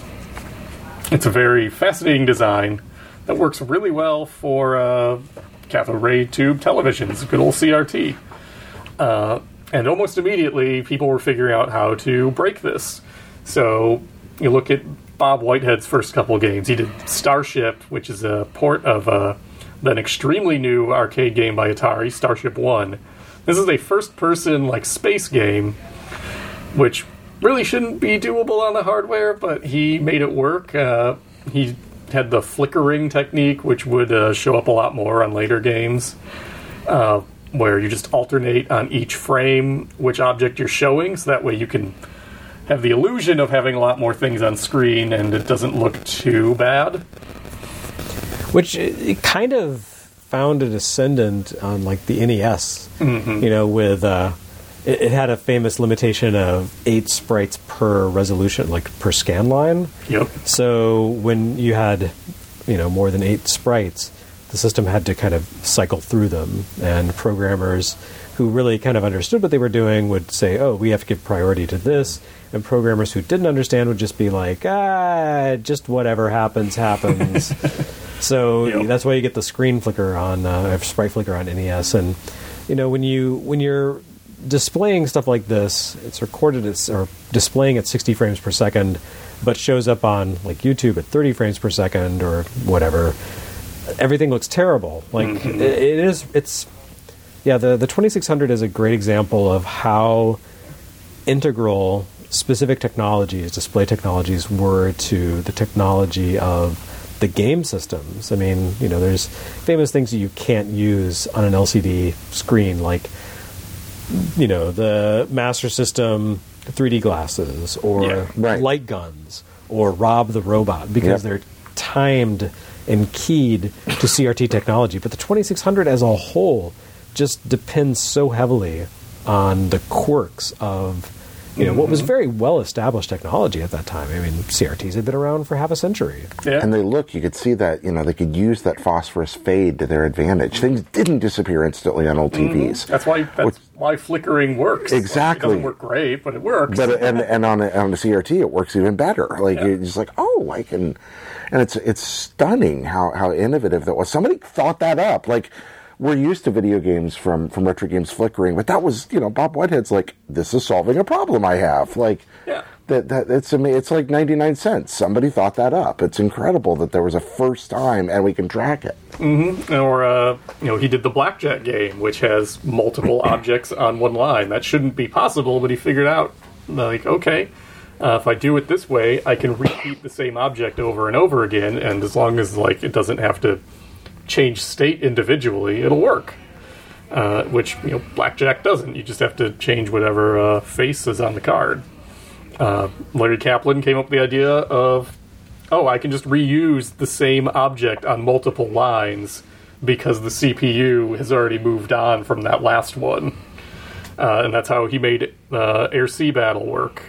it's a very fascinating design that works really well for cathode ray tube televisions, good old CRT. And almost immediately, people were figuring out how to break this. So you look at Bob Whitehead's first couple of games. He did Starship, which is a port of an extremely new arcade game by Atari, Starship 1. This is a first-person space game, which really shouldn't be doable on the hardware, but he made it work. He had the flickering technique, which would show up a lot more on later games. Where you just alternate on each frame which object you're showing, so that way you can have the illusion of having a lot more things on screen and it doesn't look too bad. Which it kind of found a descendant on the NES, with it had a famous limitation of 8 sprites per resolution, per scan line. Yep. So when you had more than 8 sprites, the system had to kind of cycle through them, and programmers who really kind of understood what they were doing would say, oh, we have to give priority to this, and programmers who didn't understand would just be like, just whatever happens. So That's why you get the screen flicker on, sprite flicker on NES, and when you're displaying stuff like this, it's recorded or displaying at 60 frames per second, but shows up on YouTube at 30 frames per second or whatever. Everything looks terrible. The 2600 is a great example of how integral specific technologies, display technologies, were to the technology of the game systems. I mean, there's famous things that you can't use on an LCD screen, like the Master System 3D glasses or light guns or Rob the Robot, because they're timed and keyed to CRT technology. But the 2600 as a whole just depends so heavily on the quirks of what was very well-established technology at that time. I mean, CRTs had been around for half a century. Yeah. And you could see that, they could use that phosphorus fade to their advantage. Things didn't disappear instantly on old TVs. That's why flickering works. Exactly. It doesn't work great, but it works. But and on a CRT, it works even better. You're just like, oh, I can... And it's stunning how innovative that was. Somebody thought that up. We're used to video games from Retro Games flickering, but that was, Bob Whitehead's like, this is solving a problem I have. It's like 99 cents. Somebody thought that up. It's incredible that there was a first time and we can track it. Mm-hmm. Or, he did the Blackjack game, which has multiple objects on one line. That shouldn't be possible, but he figured out, okay, if I do it this way, I can repeat the same object over and over again, and as long as, it doesn't have to change state individually, it'll work. Which Blackjack doesn't. You just have to change whatever face is on the card. Larry Kaplan came up with the idea of, I can just reuse the same object on multiple lines because the CPU has already moved on from that last one. And that's how he made Air-Sea Battle work.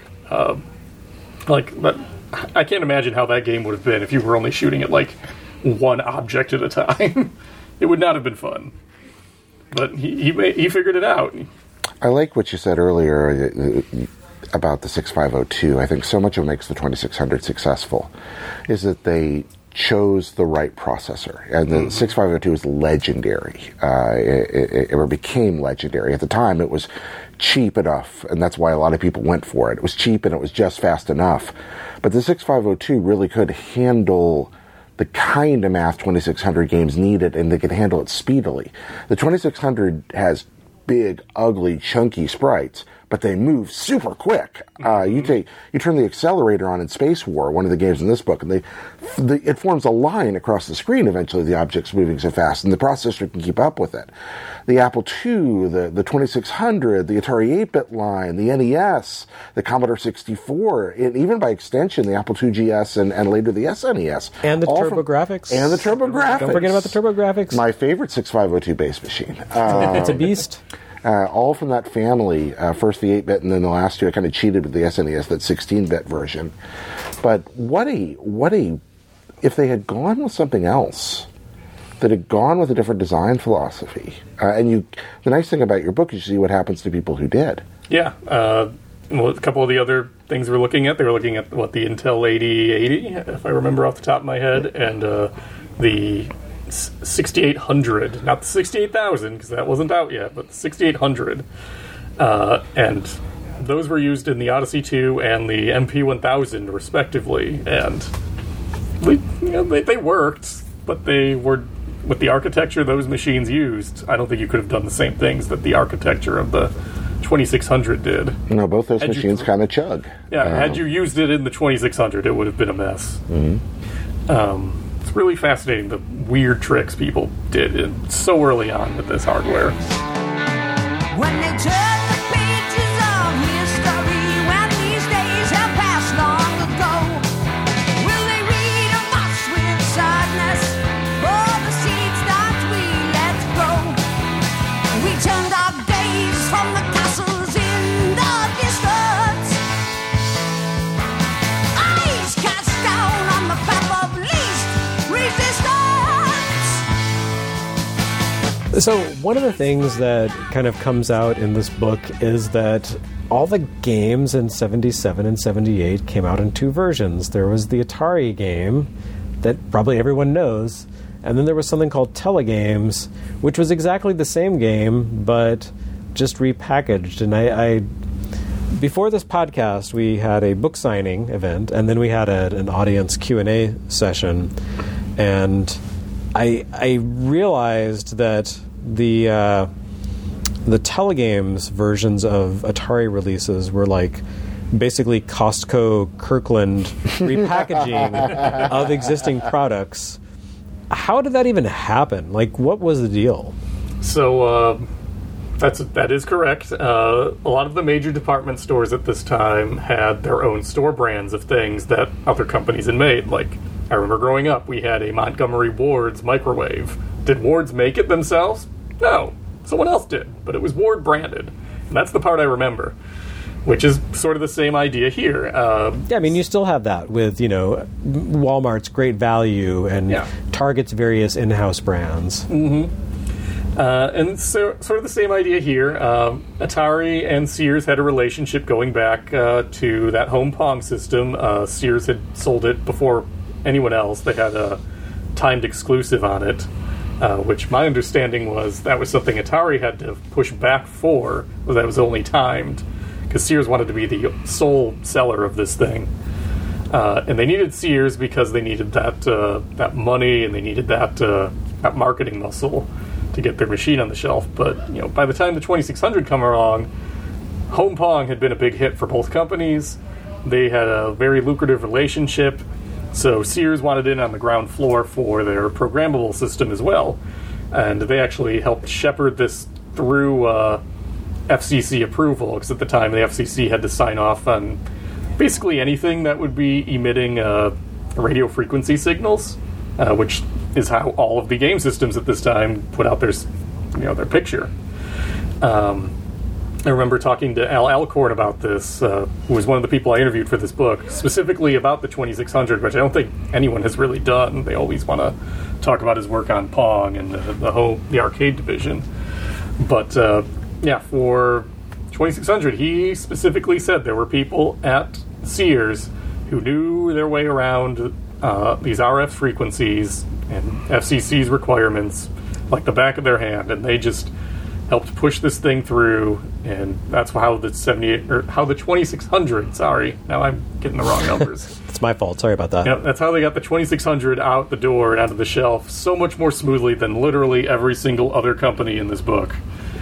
I can't imagine how that game would have been if you were only shooting at one object at a time. It would not have been fun. But he figured it out. I like what you said earlier about the 6502. I think so much of what makes the 2600 successful is that they chose the right processor. And the 6502 is legendary. It became legendary. At the time, it was cheap enough, and that's why a lot of people went for it. It was cheap and it was just fast enough. But the 6502 really could handle the kind of math 2600 games needed, and they could handle it speedily. The 2600 has big, ugly, chunky sprites, but they move super quick. You turn the accelerator on in Space War, one of the games in this book, and it forms a line across the screen. Eventually, the object's moving so fast, and the processor can keep up with it. The Apple II, the 2600, the Atari 8-bit line, the NES, the Commodore 64, and even by extension, the Apple II GS and later the SNES. And the TurboGrafx. And the TurboGrafx. Don't forget about the TurboGrafx. My favorite 6502 base machine. It's a beast. All from that family. First the 8-bit, and then the last two I kind of cheated with the SNES, that 16-bit version. But if they had gone with something else, that had gone with a different design philosophy, the nice thing about your book is you see what happens to people who did. Yeah. A couple of the other things they were looking at the Intel 8080, if I remember off the top of my head, and the 6800, not the 68,000, because that wasn't out yet, but the 6800. And those were used in the Odyssey 2 and the MP1000, respectively. And they worked, but they were, with the architecture those machines used, I don't think you could have done the same things that the architecture of the 2600 did. No, both those machines kind of chug. Yeah, had you used it in the 2600, it would have been a mess. Mm-hmm. It's really fascinating the weird tricks people did so early on with this hardware. When they turn the pages of history, when these days have passed long ago, will they read of us with sadness for the seeds that we let grow? We turned our gaze from the castles in the distance, eyes cast down on the path of least resistance. So one of the things that kind of comes out in this book is that all the games in 77 and 78 came out in two versions. There was the Atari game that probably everyone knows, and then there was something called Telegames, which was exactly the same game, but just repackaged. And I before this podcast, we had a book signing event, and then we had an audience Q&A session, and I realized that the Telegames versions of Atari releases were like basically Costco Kirkland repackaging of existing products. How did that even happen? Like, what was the deal? So That is correct. A lot of the major department stores at this time had their own store brands of things that other companies had made. Like, I remember growing up, we had a Montgomery Ward's microwave. Did Ward's make it themselves? No. Someone else did, but it was Ward branded. And that's the part I remember, which is sort of the same idea here. Yeah, I mean, you still have that with, Walmart's Great Value and Target's various in-house brands. Mm-hmm. And so, sort of the same idea here. Atari and Sears had a relationship going back to that home Pong system. Sears had sold it before anyone else. They had a timed exclusive on it, which my understanding was that was something Atari had to push back for, was that it was only timed, because Sears wanted to be the sole seller of this thing. And they needed Sears because they needed that money, and they needed that marketing muscle to get their machine on the shelf. But by the time the 2600 come along, Home Pong had been a big hit for both companies. They had a very lucrative relationship, so Sears wanted in on the ground floor for their programmable system as well, and they actually helped shepherd this through FCC approval, because at the time the FCC had to sign off on basically anything that would be emitting radio frequency signals, which is how all of the game systems at this time put out their picture. I remember talking to Al Alcorn about this, who was one of the people I interviewed for this book, specifically about the 2600, which I don't think anyone has really done. They always want to talk about his work on Pong and the arcade division. But for 2600, he specifically said there were people at Sears who knew their way around these RF frequencies and FCC's requirements like the back of their hand, and they just helped push this thing through, and that's how the 2600. Sorry, now I'm getting the wrong numbers. It's my fault. Sorry about that. Yeah, that's how they got the 2600 out the door and onto the shelf so much more smoothly than literally every single other company in this book.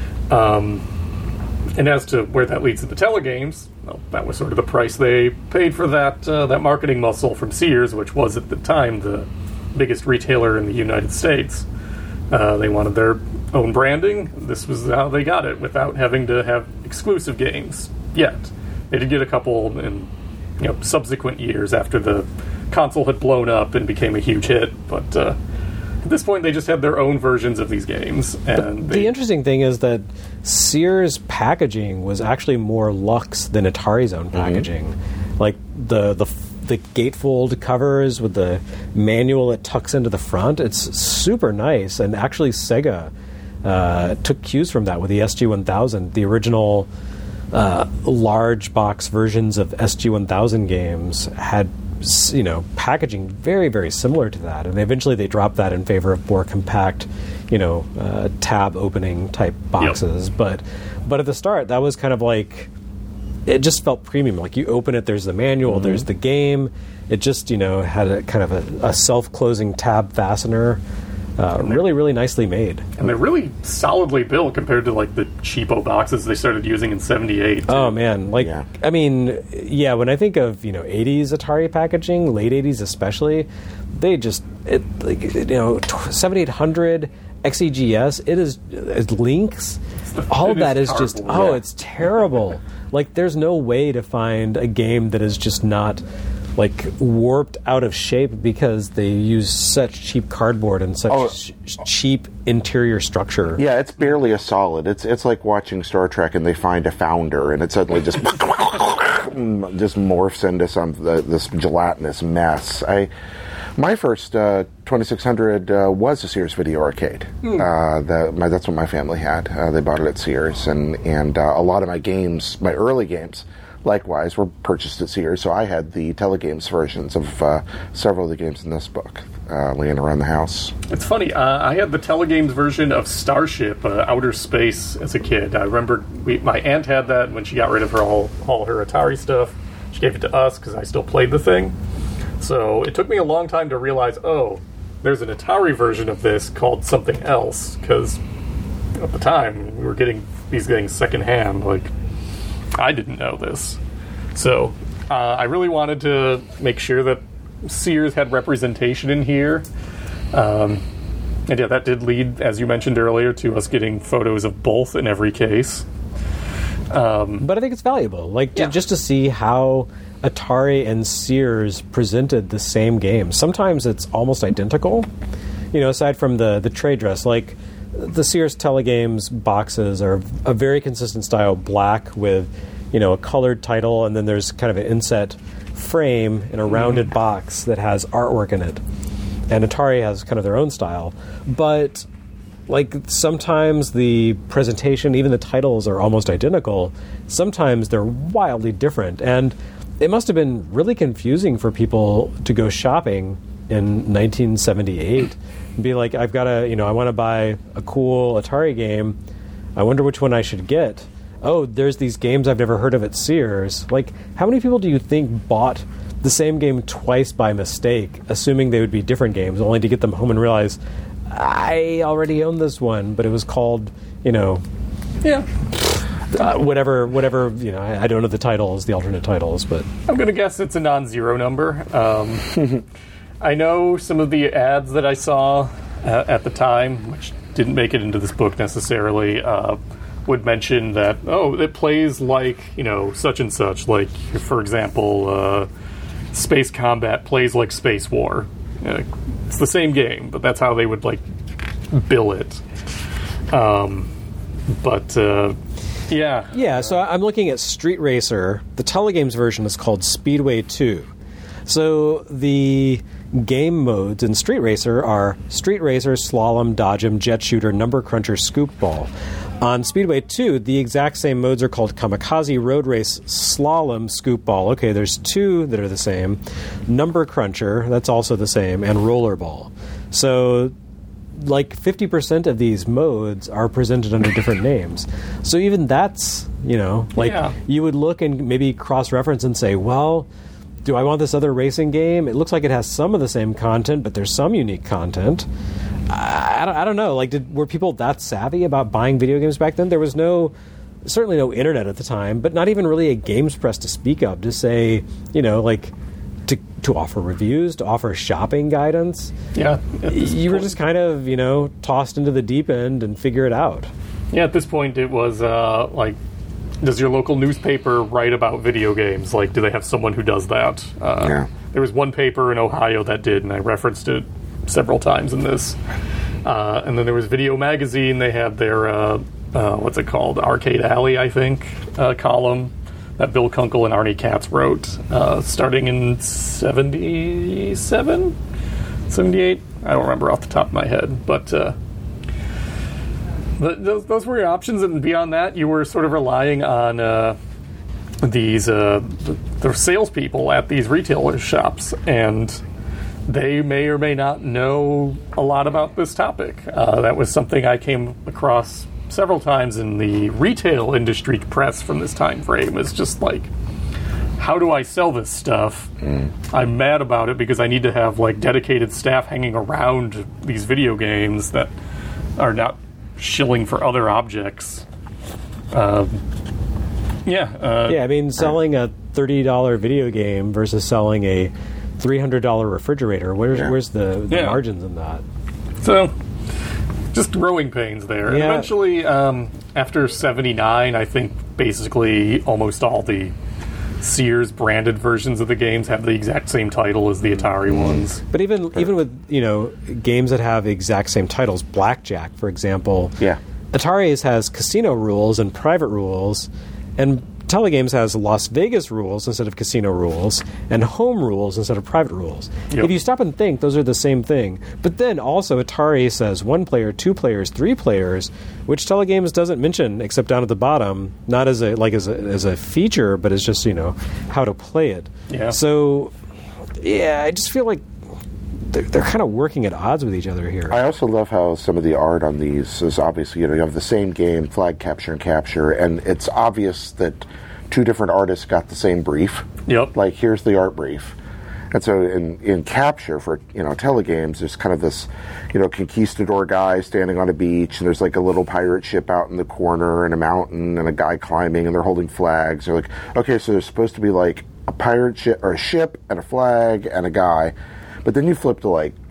And as to where that leads to the telegames, well, that was sort of the price they paid for that marketing muscle from Sears, which was at the time the biggest retailer in the United States. They wanted their own branding. This was how they got it without having to have exclusive games yet. They did get a couple in subsequent years after the console had blown up and became a huge hit, but at this point they just had their own versions of these games. And the interesting thing is that Sears packaging was actually more luxe than Atari's own packaging. Mm-hmm. Like the gatefold covers with the manual it tucks into the front, it's super nice. And actually Sega took cues from that with the SG-1000. The original large box versions of SG-1000 games had packaging very, very similar to that, and eventually they dropped that in favor of more compact, tab opening type boxes. Yep. But at the start, that was kind of like, it just felt premium. Like you open it, there's the manual, mm-hmm. there's the game. It just had a kind of a self-closing tab fastener. Really, really nicely made. And they're really solidly built compared to like the cheapo boxes they started using in '78. Oh man, I mean, when I think of 80s Atari packaging, late 80s especially, they just 7800 XEGS. It is Lynx. All of that is just it's terrible. Like there's no way to find a game that is just not like warped out of shape because they use such cheap cardboard and such cheap interior structure. Yeah, it's barely a solid. It's like watching Star Trek and they find a founder and it suddenly just morphs into this gelatinous mess. My first 2600 was a Sears Video Arcade. That's what my family had. They bought it at Sears, and a lot of my games, my early games, likewise, were purchased at Sears, so I had the telegames versions of several of the games in this book laying around the house. It's funny, I had the telegames version of Starship, Outer Space, as a kid. I remember my aunt had that when she got rid of all her Atari stuff. She gave it to us because I still played the thing. So it took me a long time to realize, there's an Atari version of this called something else, because at the time we were getting these things secondhand. Like, I didn't know this. So I really wanted to make sure that Sears had representation in here. And yeah, that did lead, as you mentioned earlier, to us getting photos of both in every case. But I think it's valuable, just to see how Atari and Sears presented the same game. Sometimes it's almost identical, aside from the trade dress. Like the Sears Telegames boxes are a very consistent style, black with, a colored title, and then there's kind of an inset frame in a rounded box that has artwork in it. And Atari has kind of their own style. But sometimes the presentation, even the titles are almost identical. Sometimes they're wildly different. And it must have been really confusing for people to go shopping in 1978 and be like, I've got I want to buy a cool Atari game. I wonder which one I should get. Oh, there's these games I've never heard of at Sears. How many people do you think bought the same game twice by mistake, assuming they would be different games, only to get them home and realize, I already own this one, but it was called, whatever, I don't know the titles, the alternate titles, but... I'm going to guess it's a non-zero number. I know some of the ads that I saw at the time, which didn't make it into this book necessarily, would mention that, it plays like, such and such. Like, for example, Space Combat plays like Space War. It's the same game, but that's how they would, bill it. Yeah, so I'm looking at Street Racer. The Telegames version is called Speedway 2. So the game modes in Street Racer are Street Racer, Slalom, Dodgem, Jet Shooter, Number Cruncher, Scoop Ball. On Speedway 2, the exact same modes are called Kamikaze, Road Race, Slalom, Scoop Ball. Okay, there's two that are the same. Number Cruncher, that's also the same, and Rollerball. So, 50% of these modes are presented under different names. So even that's, you would look and maybe cross-reference and say, well, do I want this other racing game? It looks like it has some of the same content, but there's some unique content. I don't know. Were people that savvy about buying video games back then? There was certainly no internet at the time, but not even really a games press to speak of to say, to offer reviews, to offer shopping guidance. Yeah. You were just kind of, tossed into the deep end and figure it out. Yeah, at this point it was does your local newspaper write about video games? Do they have someone who does that? There was one paper in Ohio that did, and I referenced it several times in this. And then there was Video Magazine. They had their, what's it called? Arcade Alley, I think, column that Bill Kunkel and Arnie Katz wrote, starting in 77? 78? I don't remember off the top of my head. But those were your options, and beyond that, you were sort of relying on these the salespeople at these retailer shops, and they may or may not know a lot about this topic. That was something I came across several times in the retail industry press from this time frame. It's just how do I sell this stuff? I'm mad about it because I need to have dedicated staff hanging around these video games that are not shilling for other objects. Selling a $30 video game versus selling a $300 refrigerator. Where's the margins in that? So, just growing pains there. And eventually, after 79, I think basically almost all the Sears branded versions of the games have the exact same title as the Atari ones. But even with games that have the exact same titles, Blackjack, for example. Yeah. Atari has casino rules and private rules, and Telegames has Las Vegas rules instead of casino rules, and home rules instead of private rules. Yep. If you stop and think, those are the same thing. But then also Atari says 1 player, 2 players, 3 players, which Telegames doesn't mention except down at the bottom, not as a feature, but as just how to play it. Yeah. So I just feel like they're kind of working at odds with each other here. I also love how some of the art on these is obviously, you have the same game, flag capture and capture, and it's obvious that 2 different artists got the same brief. Yep. Here's the art brief. And so in capture for, Telegames, there's kind of this, conquistador guy standing on a beach, and there's a little pirate ship out in the corner and a mountain and a guy climbing, and they're holding flags. They're okay, so there's supposed to be a pirate ship or a ship and a flag and a guy. But then you flip to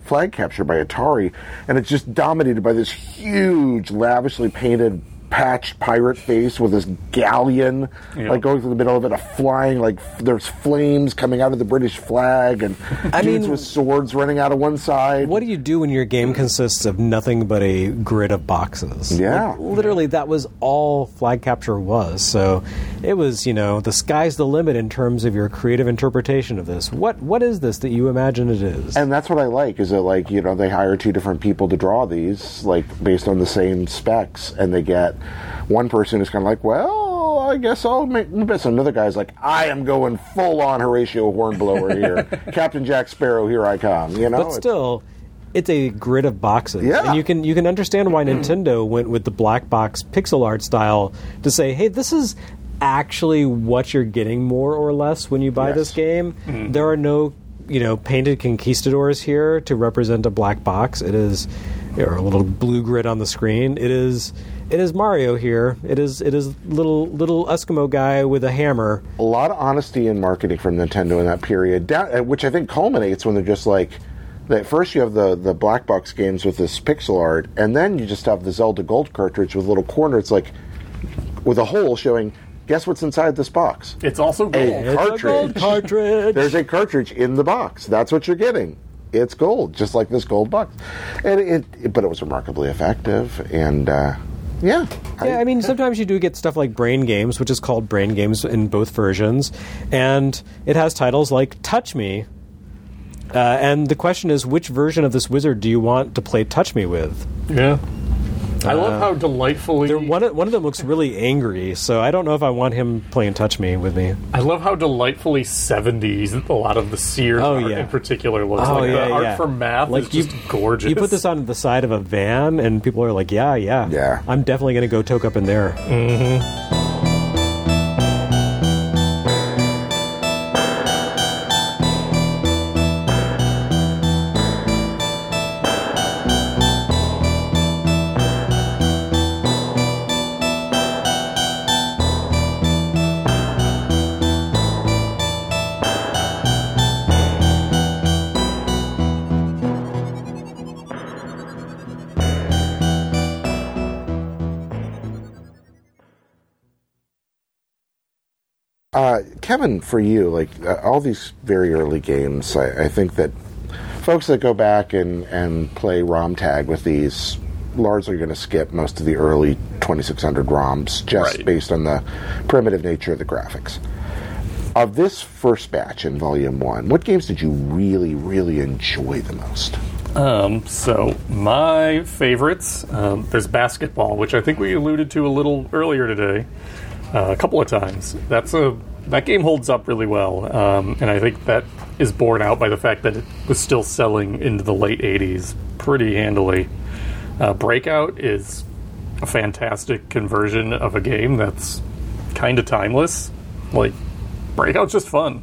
Flag Capture by Atari, and it's just dominated by this huge, lavishly painted, patched pirate face with this galleon like going through the middle of it, flying, like there's flames coming out of the British flag, and dudes with swords running out of one side. What do you do when your game consists of nothing but a grid of boxes? Yeah. Like, literally, that was all Flag Capture was. So it was, the sky's the limit in terms of your creative interpretation of this. What is this that you imagine it is? And that's what I like, is that, they hire two different people to draw these, based on the same specs, and they get one person who's kind of like, well, I guess I'll make this. Another guy's like, I am going full-on Horatio Hornblower here. Captain Jack Sparrow, here I come. But still, it's a grid of boxes. Yeah. And you can understand why Nintendo went with the black box pixel art style to say, hey, this is actually what you're getting more or less when you buy this game. Mm-hmm. There are no, painted conquistadors here to represent a black box. It is or a little blue grid on the screen. It is Mario here. It is little Eskimo guy with a hammer. A lot of honesty in marketing from Nintendo in that period, which I think culminates when they're just like, that first you have the black box games with this pixel art, and then you just have the Zelda Gold cartridge with a little corner. It's like with a hole showing, guess what's inside this box? It's also gold. A gold cartridge. There's a cartridge in the box. That's what you're getting. It's gold, just like this gold box. And but it was remarkably effective, and sometimes you do get stuff like Brain Games, which is called Brain Games in both versions, and it has titles like Touch Me. And the question is, which version of this wizard do you want to play Touch Me with? Yeah. I love how delightfully... One of them looks really angry, so I don't know if I want him playing Touch Me with me. I love how delightfully 70s a lot of the Sears art in particular looks. The art for Math is just gorgeous. You put this on the side of a van, and people are like, yeah. I'm definitely going to go toke up in there. Mm-hmm. Kevin, for you, all these very early games, I think that folks that go back and play ROM tag with these largely going to skip most of the early 2600 ROMs just based on the primitive nature of the graphics. Of this first batch in Volume 1, what games did you really, really enjoy the most? So my favorites, there's basketball, which I think we alluded to a little earlier today, a couple of times. That game holds up really well, and I think that is borne out by the fact that it was still selling into the late 80s pretty handily. Breakout is a fantastic conversion of a game that's kind of timeless. Breakout's just fun.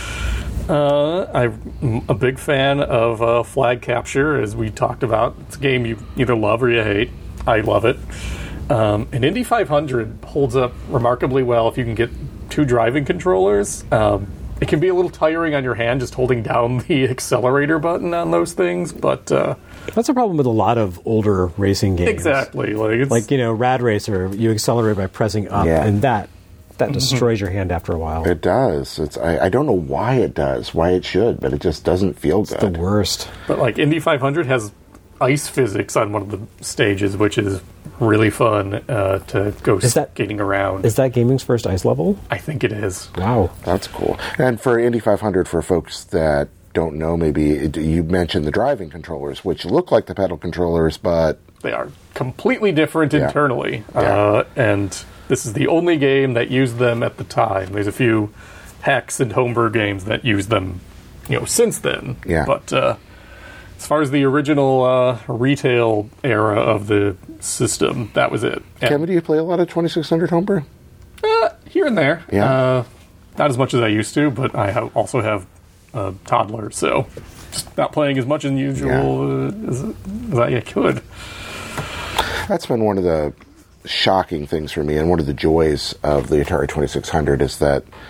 I'm a big fan of Flag Capture, as we talked about. It's a game you either love or you hate. I love it. And Indy 500 holds up remarkably well if you can get two driving controllers. It can be a little tiring on your hand just holding down the accelerator button on those things, but... that's a problem with a lot of older racing games. Exactly. Rad Racer, you accelerate by pressing up, and that destroys your hand after a while. It does. I don't know why it does, why it should, but it just doesn't feel good. It's the worst. But Indy 500 has ice physics on one of the stages, which is really fun to go skating around. Is that gaming's first ice level? I think it is. Wow. That's cool. And for Indy 500, for folks that don't know, maybe you mentioned the driving controllers, which look like the pedal controllers, but... They are completely different internally. And this is the only game that used them at the time. There's a few Hex and Homebrew games that use them, since then. Yeah. But as far as the original retail era of the system, that was it. Kevin, do you play a lot of 2600 Homebrew? Here and there. Yeah. Not as much as I used to, but I also have a toddler, so just not playing as much as usual as I could. That's been one of the shocking things for me, and one of the joys of the Atari 2600 is that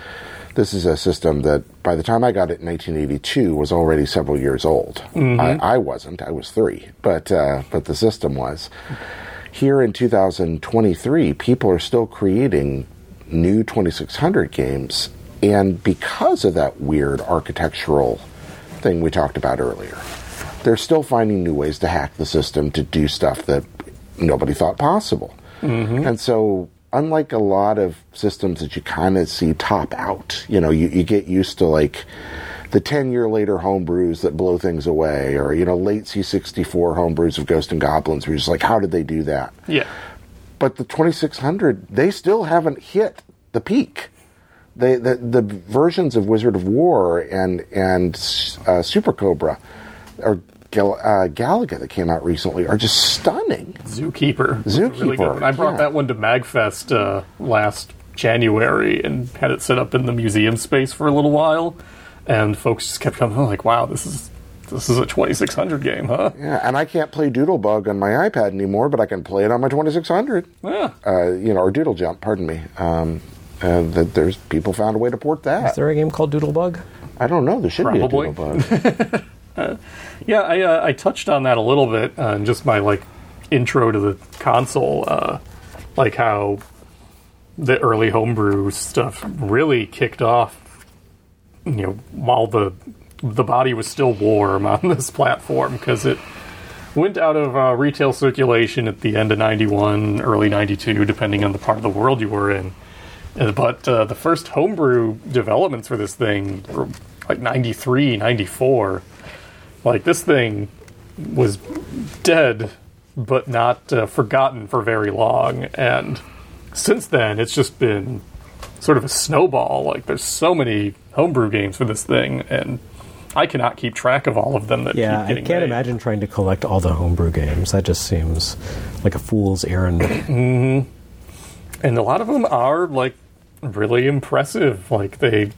This is a system that, by the time I got it in 1982, was already several years old. I wasn't. I was 3. But the system was. Here in 2023, people are still creating new 2600 games, and because of that weird architectural thing we talked about earlier, they're still finding new ways to hack the system to do stuff that nobody thought possible. And so, unlike a lot of systems that you kind of see top out, you get used to like the 10-year later homebrews that blow things away, or late C64 homebrews of Ghosts and Goblins, where you're just like, how did they do that? Yeah. But the 2600, they still haven't hit the peak. The versions of Wizard of War and Super Cobra or Galaga that came out recently are just stunning. Zookeeper. Really good. I brought that one to MagFest last January and had it set up in the museum space for a little while, and folks just kept coming like, "Wow, this is a 2600 game, huh?" Yeah, and I can't play Doodlebug on my iPad anymore, but I can play it on my 2600. Yeah. Or Doodle Jump, pardon me. That there's people found a way to port that. Is there a game called Doodlebug? I don't know. There should Probably. be a Doodlebug. Yeah, I touched on that a little bit in just my intro to the console, like how the early homebrew stuff really kicked off, while the body was still warm on this platform, because it went out of retail circulation at the end of 91, early 92, depending on the part of the world you were in. But the first homebrew developments for this thing were like 93, 94. Like, this thing was dead, but not forgotten for very long. And since then, it's just been sort of a snowball. Like, there's so many homebrew games for this thing, and I cannot keep track of all of them that keep getting I can't made. imagine trying to collect all the homebrew games. That just seems like a fool's errand. And a lot of them are really impressive. Like, they're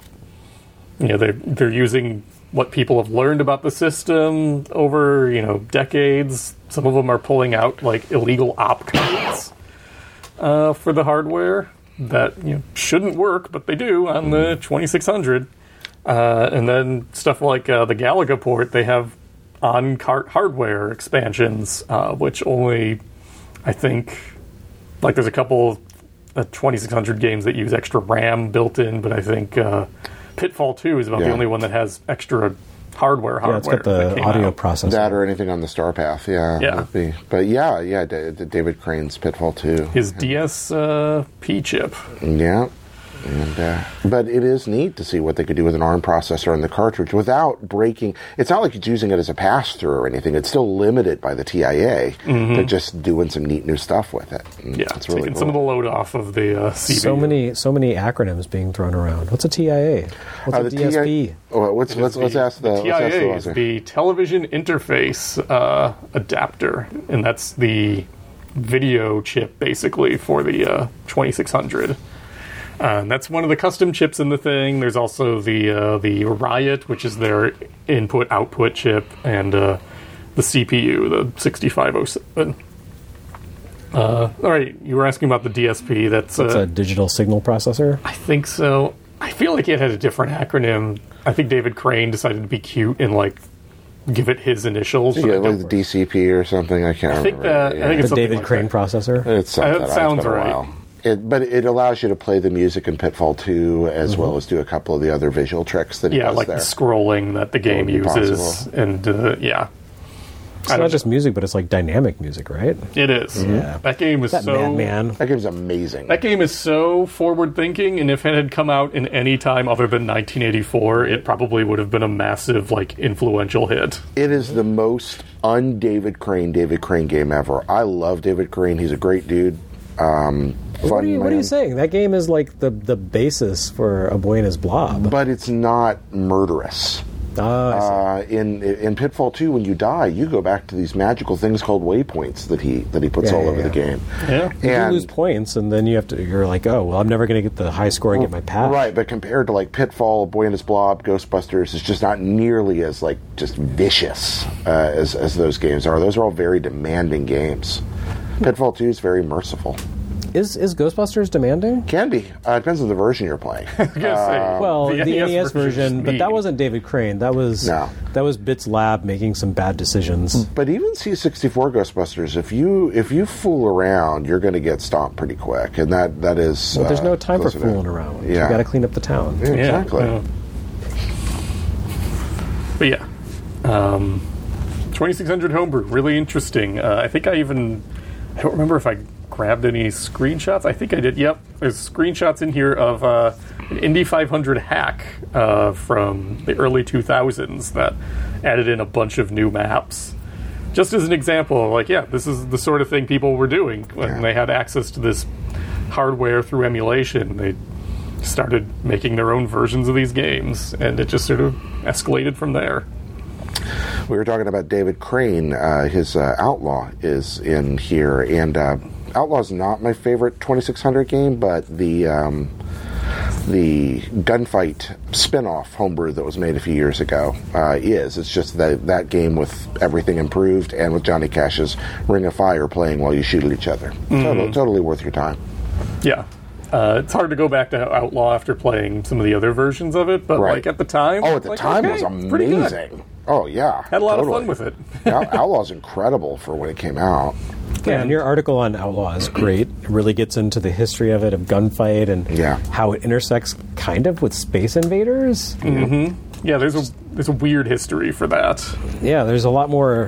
using what people have learned about the system over decades. Some of them are pulling out illegal opcodes for the hardware that shouldn't work, but they do on the 2600. And then stuff like the Galaga port, they have on-cart hardware expansions, which only, I think, there's a couple 2600 games that use extra RAM built in, but I think Pitfall 2 is about the only one that has extra hardware. Yeah, it's got the audio processor. That or anything on the Starpath, yeah. But David Crane's Pitfall 2. His DSP chip. Yeah. And, but it is neat to see what they could do with an ARM processor on the cartridge without breaking. It's not like it's using it as a pass-through or anything. It's still limited by the TIA. They're just doing some neat new stuff with it. It's really taking some of the load off of the CPU. So many acronyms being thrown around. What's a TIA? What's a DSP? Let's ask the TIA is the television interface adapter, and that's the video chip basically for the 2600. That's one of the custom chips in the thing. There's also the Riot, which is their input-output chip, and the CPU, the 6507. All right, you were asking about the DSP. That's a digital signal processor? I think so. I feel like it had a different acronym. I think David Crane decided to be cute and give it his initials. Yeah, like the DCP or something. I can't remember. I think it's the David Crane processor? It sounds right. But it allows you to play the music in Pitfall 2 as well as do a couple of the other visual tricks that it does like there. the scrolling that the game uses. Possible. And, It's not just music, but it's dynamic music, right? It is. Yeah. That game is Madman. That game's amazing. That game is so forward-thinking, and if it had come out in any time other than 1984, it probably would have been a massive, influential hit. It is the most un-David Crane game ever. I love David Crane. He's a great dude. What are you saying? That game is the basis for A Boy and His Blob. But it's not murderous. I see. In Pitfall 2, when you die, you go back to these magical things called waypoints that he puts all over the game. Yeah, you lose points, and then you're like, oh, well, I'm never going to get the high score and get my pass. Right, but compared to Pitfall, Boy and His Blob, Ghostbusters, it's just not nearly as just vicious as those games are. Those are all very demanding games. Pitfall 2 is very merciful. Is Ghostbusters demanding? Can be. Depends on the version you're playing. Well, the NES version, but that wasn't David Crane. That was No. Bits Lab making some bad decisions. But even C64 Ghostbusters, if you fool around, you're going to get stomped pretty quick, and that is. Well, there's no time for close enough. fooling around. Yeah. You got to clean up the town. Yeah, exactly. But yeah, 2600 Homebrew, really interesting. I think I don't remember if I grabbed any screenshots. I think I did. Yep, there's screenshots in here of an Indy 500 hack from the early 2000s that added in a bunch of new maps. Just as an example, like, yeah, this is the sort of thing people were doing when they had access to this hardware through emulation. They started making their own versions of these games, and it just sort of escalated from there. We were talking about David Crane. His Outlaw is in here, and Outlaw's not my favorite 2600 game, but the Gunfight spin-off homebrew that was made a few years ago is. It's just that game with everything improved, and with Johnny Cash's Ring of Fire playing while you shoot at each other. Totally worth your time. Yeah. It's hard to go back to Outlaw after playing some of the other versions of it, but like at the time... Oh, at the time it was amazing. Oh, yeah. Had a lot of fun with it. Outlaw's incredible for when it came out. Yeah, and your article on Outlaw is great. It really gets into the history of it, of gunfight, and how it intersects kind of with Space Invaders. Mm-hmm. Yeah, there's a weird history for that. Yeah, there's a lot more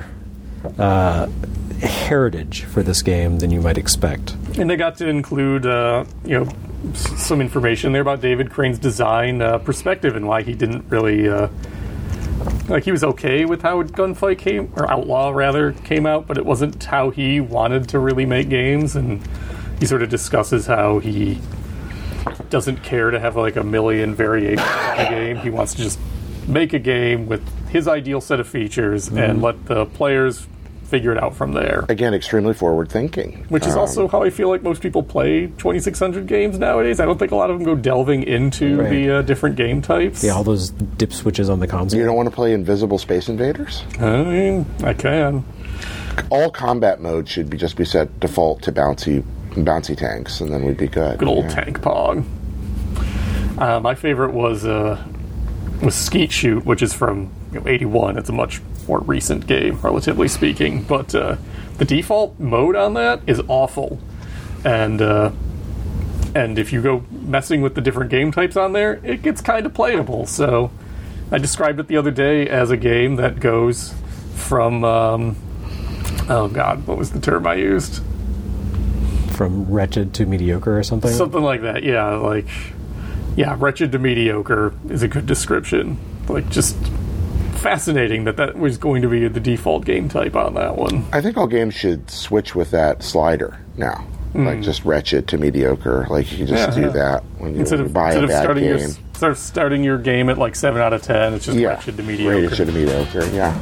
heritage for this game than you might expect. And they got to include, some information there about David Crane's design perspective and why he didn't really... he was okay with how Gunfight Outlaw rather, came out, but it wasn't how he wanted to really make games, and he sort of discusses how he doesn't care to have like a million variations on a game. He wants to just make a game with his ideal set of features and let the players figure it out from there. Again, extremely forward-thinking. Which is also how I feel like most people play 2600 games nowadays. I don't think a lot of them go delving into the different game types. Yeah, all those dip switches on the console. You don't want to play Invisible Space Invaders? I mean, I can. All combat modes should just be set default to bouncy tanks, and then we'd be good. Good old tank pog. My favorite was Skeet Shoot, which is from 81. It's a much more recent game, relatively speaking, but the default mode on that is awful, and if you go messing with the different game types on there, it gets kind of playable. So I described it the other day as a game that goes from oh god, what was the term I used? From wretched to mediocre or something? Something like that, yeah, wretched to mediocre is a good description. Like, just fascinating that was going to be the default game type on that one. I think all games should switch with that slider now. Like, just wretched to mediocre. Like, you can just do that when you buy a bad game. Instead of starting your game at like 7 out of 10, it's just wretched to mediocre. Wretched to mediocre, yeah.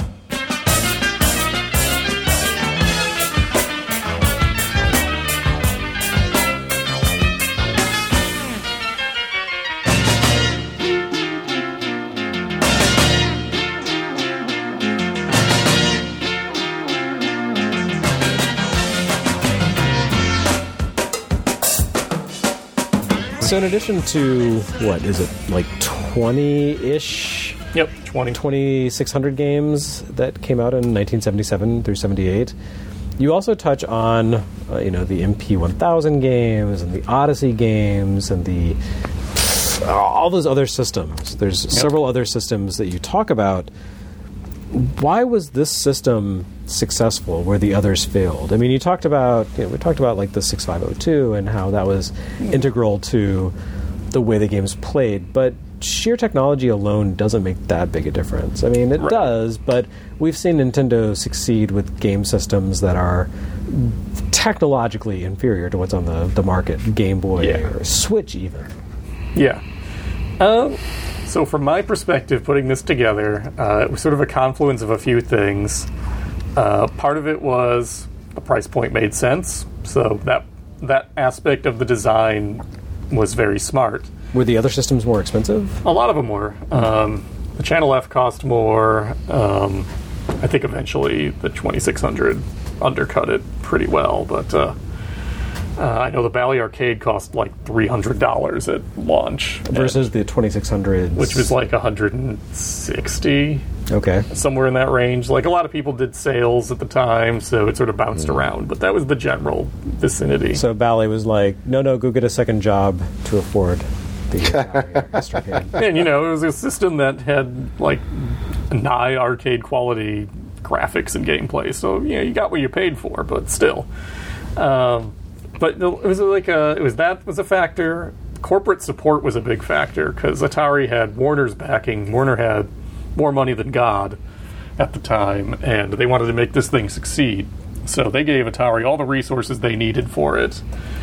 So in addition to, what is it, like 20-ish? Yep, 2,600 games that came out in 1977 through 78. You also touch on, the MP1000 games and the Odyssey games and all those other systems. There's several other systems that you talk about. Why was this system successful where the others failed? I mean, we talked about like the 6502 and how that was integral to the way the game's played, but sheer technology alone doesn't make that big a difference. I mean, it does, but we've seen Nintendo succeed with game systems that are technologically inferior to what's on the market, Game Boy or Switch even. Yeah. So from my perspective, putting this together, it was sort of a confluence of a few things. Part of it was the price point made sense, so that aspect of the design was very smart. Were the other systems more expensive? A lot of them were. The Channel F cost more. I think eventually the 2600 undercut it pretty well, but I know the Bally Arcade cost like $300 at launch. Versus the 2600s. Which was like $160. Okay. Somewhere in that range. Like, a lot of people did sales at the time, so it sort of bounced around. But that was the general vicinity. So Bally was like, no, go get a second job to afford the arcade. And, it was a system that had, like, nigh arcade quality graphics and gameplay. So, you got what you paid for, but still. But it was that was a factor. Corporate support was a big factor, because Atari had Warner's backing. Warner had more money than God at the time, and they wanted to make this thing succeed. So they gave Atari all the resources they needed for it.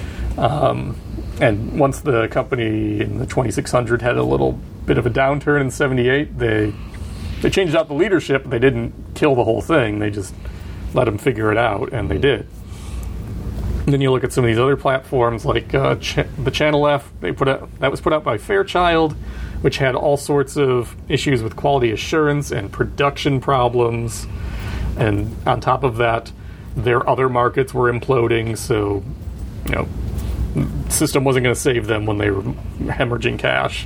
And once the company in the 2600 had a little bit of a downturn in '78, they changed out the leadership. They didn't kill the whole thing. They just let them figure it out, and they did. And then you look at some of these other platforms, like the Channel F. That was put out by Fairchild, which had all sorts of issues with quality assurance and production problems. And on top of that, their other markets were imploding, so the system wasn't going to save them when they were hemorrhaging cash.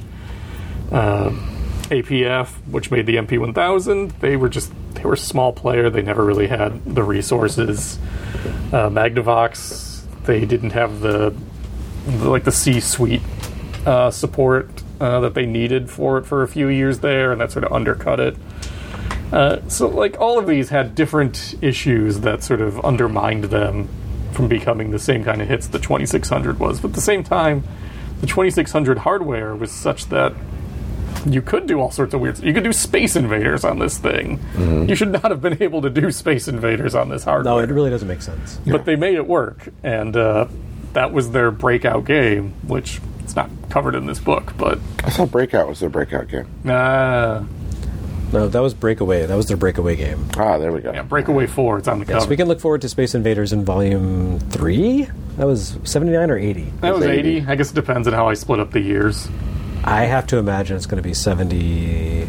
APF, which made the MP1000, they were a small player. They never really had the resources. Magnavox, they didn't have the C-suite support that they needed for it for a few years there, and that sort of undercut it. So, like, all of these had different issues that sort of undermined them from becoming the same kind of hits the 2600 was. But at the same time, the 2600 hardware was such that you could do all sorts of weird... You could do Space Invaders on this thing. Mm-hmm. You should not have been able to do Space Invaders on this hardware. No, it really doesn't make sense. But they made it work, and that was their breakout game, which it's not covered in this book, but... I thought Breakout was their breakout game. No, that was Breakaway. That was their breakaway game. Ah, there we go. Yeah, Breakaway 4, it's on the cover. So we can look forward to Space Invaders in Volume 3? That was 79 or 80? That was 80. I guess it depends on how I split up the years. I have to imagine it's going to be 79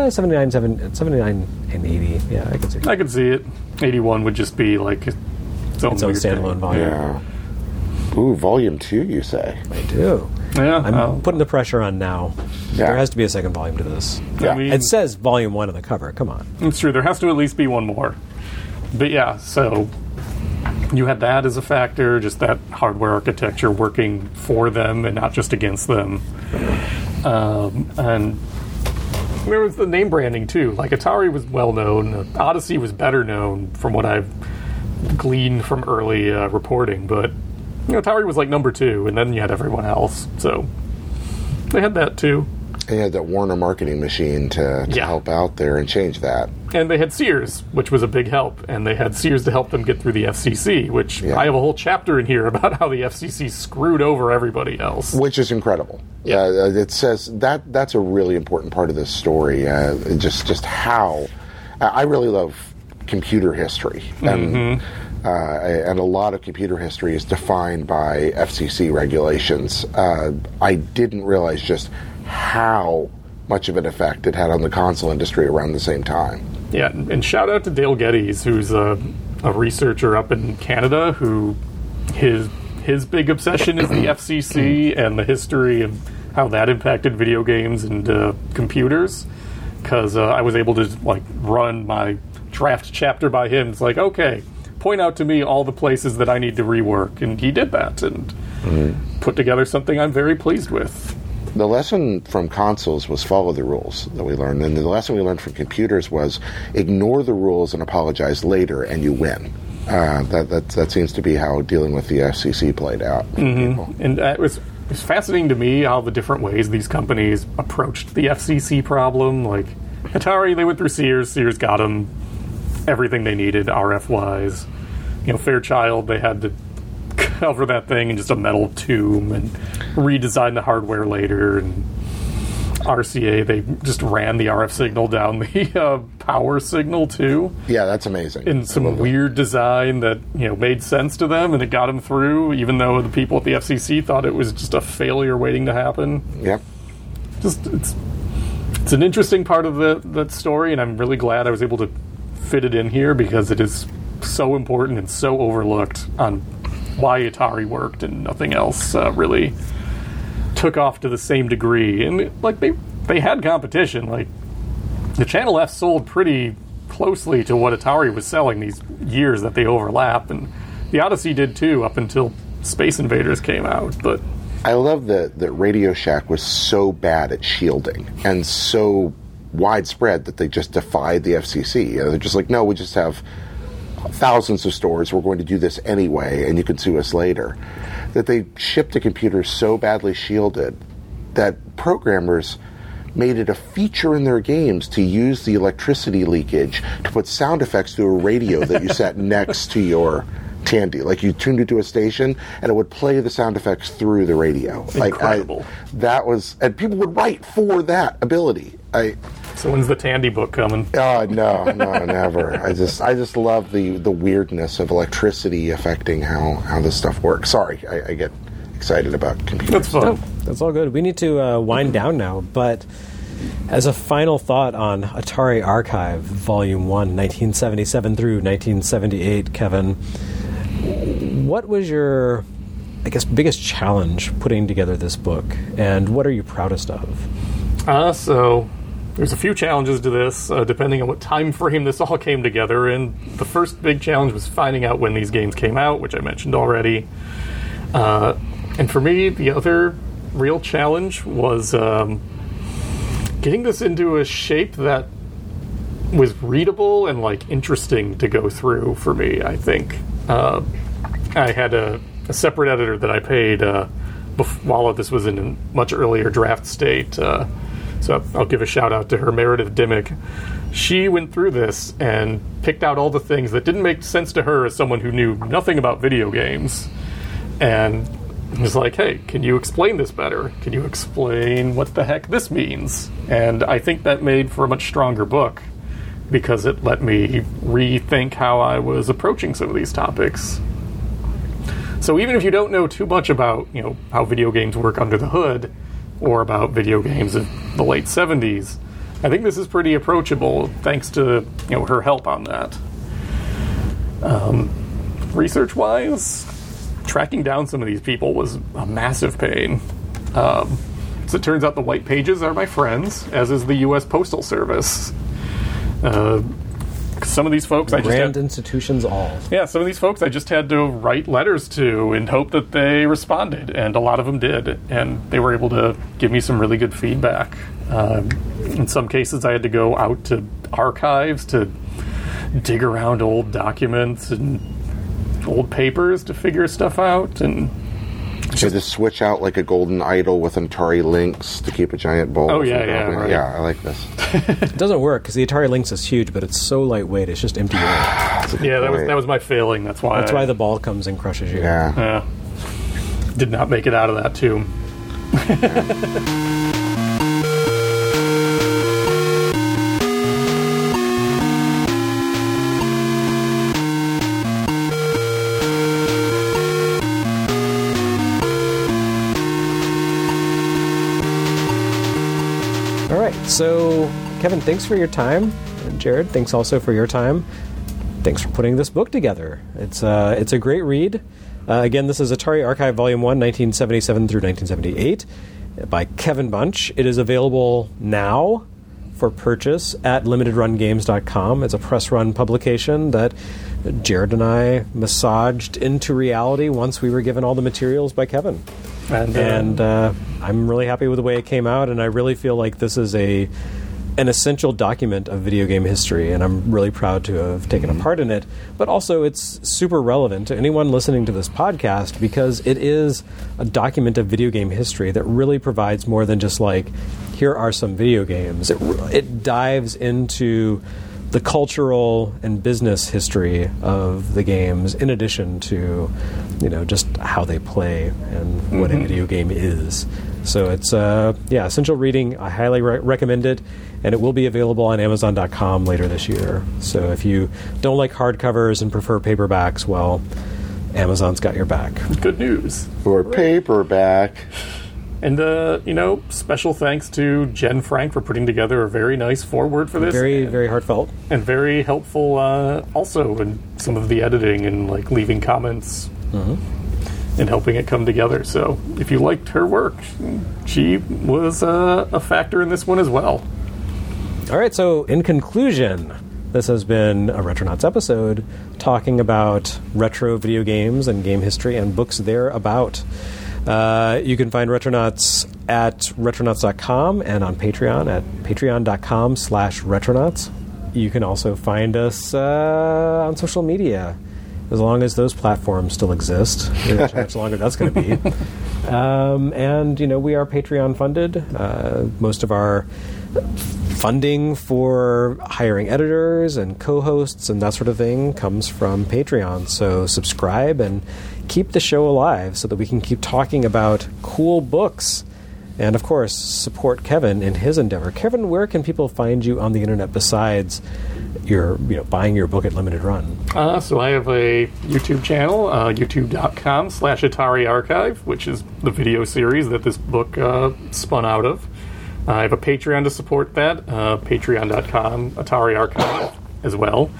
and 80. Yeah, I can see it. I can see it. 81 would just be like its own standalone volume. Yeah. Ooh, Volume 2, you say? I do. Yeah. I'm putting the pressure on now. Yeah. There has to be a second volume to this. Yeah. I mean, It says Volume 1 on the cover. Come on. it's true. There has to at least be one more. But yeah, so you had that as a factor, just that hardware architecture working for them and not just against them. And there was the name branding, too. Like, Atari was well-known. Odyssey was better known from what I've gleaned from early reporting. But, Atari was like number 2, and then you had everyone else. So they had that, too. And you had that Warner marketing machine to help out there and change that. And they had Sears, which was a big help. And they had Sears to help them get through the FCC, which I have a whole chapter in here about how the FCC screwed over everybody else. Which is incredible. Yeah, it says that's a really important part of this story. Just how... I really love computer history. And, and a lot of computer history is defined by FCC regulations. I didn't realize just how much of an effect it had on the console industry around the same time. Yeah, and shout out to Dale Geddes, who's a researcher up in Canada, who his big obsession is the FCC and the history of how that impacted video games and computers. Because I was able to run my draft chapter by him. It's like, okay, point out to me all the places that I need to rework, and he did that and put together something I'm very pleased with. The lesson from consoles was follow the rules that we learned, and the lesson we learned from computers was ignore the rules and apologize later, and you win. That seems to be how dealing with the FCC played out. And it was fascinating to me how the different ways these companies approached the FCC problem. Like Atari, they went through Sears. Sears got them everything they needed RF-wise. Fairchild, they had to cover that thing in just a metal tube and redesign the hardware later. And RCA, they just ran the RF signal down the power signal too. Yeah, that's amazing. In some weird design that made sense to them, and it got them through, even though the people at the FCC thought it was just a failure waiting to happen. Yep. It's an interesting part of that story, and I'm really glad I was able to fit it in here because it is so important and so overlooked on why Atari worked, and nothing else really took off to the same degree. And like they had competition. Like the Channel F sold pretty closely to what Atari was selling these years that they overlap, and the Odyssey did too up until Space Invaders came out. But I love that Radio Shack was so bad at shielding and so widespread that they just defied the FCC. They're just like, no, we just have thousands of stores. We're going to do this anyway, and you can sue us later. That they shipped a computer so badly shielded that programmers made it a feature in their games to use the electricity leakage to put sound effects through a radio that you set next to your Tandy. Like you tuned it to a station and it would play the sound effects through the radio. Incredible. That was, and people would write for that ability. So when's the Tandy book coming? Oh no, never. I just love the weirdness of electricity affecting how this stuff works. Sorry, I get excited about computers. That's fun. No, that's all good. We need to wind down now, but as a final thought on Atari Archive, Volume 1, 1977 through 1978, Kevin, what was your, I guess, biggest challenge putting together this book, and what are you proudest of? So there's a few challenges to this, depending on what time frame this all came together. And the first big challenge was finding out when these games came out, which I mentioned already. And for me, the other real challenge was getting this into a shape that was readable and like interesting to go through for me. I think I had a separate editor that I paid while this was in a much earlier draft state. So I'll give a shout out to her, Meredith Dimmick. She went through this and picked out all the things that didn't make sense to her as someone who knew nothing about video games, and was like, hey, can you explain this better? Can you explain what the heck this means? And I think that made for a much stronger book because it let me rethink how I was approaching some of these topics. So even if you don't know too much about, how video games work under the hood, or about video games of the late 70s, I think this is pretty approachable thanks to her help on that. Research-wise, tracking down some of these people was a massive pain. So it turns out the White Pages are my friends, as is the U.S. Postal Service. Some of these folks institutions all. Yeah, some of these folks I just had to write letters to and hope that they responded, and a lot of them did, and they were able to give me some really good feedback. In some cases, I had to go out to archives to dig around old documents and old papers to figure stuff out, and you had to switch out like a golden idol with an Atari Lynx to keep a giant bowl. Oh, yeah, right. Yeah, I like this. It doesn't work because the Atari Lynx is huge, but it's so lightway, it's just empty air. Yeah, that was my failing. That's why the ball comes and crushes you. Yeah. Did not make it out of that tomb. So, Kevin, thanks for your time. And Jared, thanks also for your time. Thanks for putting this book together. It's a great read. Again, this is Atari Archive Volume 1, 1977 through 1978 by Kevin Bunch. It is available now for purchase at limitedrungames.com. It's a press-run publication that Jared and I massaged into reality once we were given all the materials by Kevin. And I'm really happy with the way it came out, and I really feel like this is an essential document of video game history, and I'm really proud to have taken a part in it. But also, it's super relevant to anyone listening to this podcast because it is a document of video game history that really provides more than just like, here are some video games. It dives into the cultural and business history of the games, in addition to, just how they play and what a video game is. So it's, essential reading. I highly recommend it, and it will be available on Amazon.com later this year. So if you don't like hardcovers and prefer paperbacks, well, Amazon's got your back. Good news. For paperback. And, special thanks to Jen Frank for putting together a very nice foreword for this. Very, very heartfelt. And very helpful also in some of the editing and, leaving comments. helping it come together. So if you liked her work, she was a factor in this one as well. All right, so in conclusion, this has been a Retronauts episode talking about retro video games and game history and books thereabout. You can find Retronauts at retronauts.com and on Patreon at patreon.com/retronauts. You can also find us on social media, as long as those platforms still exist. You know, how much longer that's going to be. And, we are Patreon funded. Most of our funding for hiring editors and co-hosts and that sort of thing comes from Patreon. So subscribe and keep the show alive so that we can keep talking about cool books. And, of course, support Kevin in his endeavor. Kevin, where can people find you on the internet besides your, buying your book at Limited Run? So I have a YouTube channel, youtube.com/Atari Archive, which is the video series that this book spun out of. I have a Patreon to support that, patreon.com, Atari Archive as well.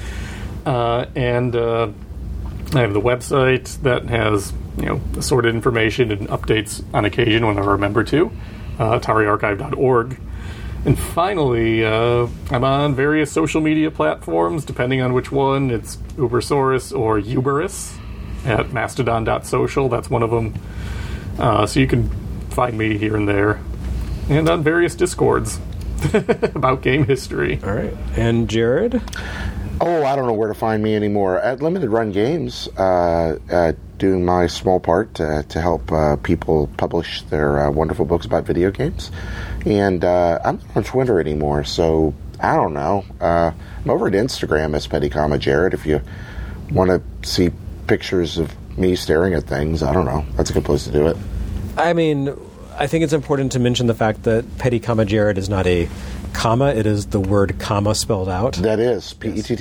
And I have the website that has, assorted information and updates on occasion when I remember to, atariarchive.org. And finally, I'm on various social media platforms, depending on which one. It's Ubersaurus or Uberus at mastodon.social. That's one of them. So you can find me here and there. And on various Discords about game history. All right. And Jared? Oh, I don't know where to find me anymore. At Limited Run Games, doing my small part to help people publish their wonderful books about video games. And I'm not on Twitter anymore, so I don't know. I'm over at Instagram as Petty, Jared. If you want to see pictures of me staring at things, I don't know. That's a good place to do it. I mean, I think it's important to mention the fact that Petty, Jared is not a comma. It is the word comma spelled out. That is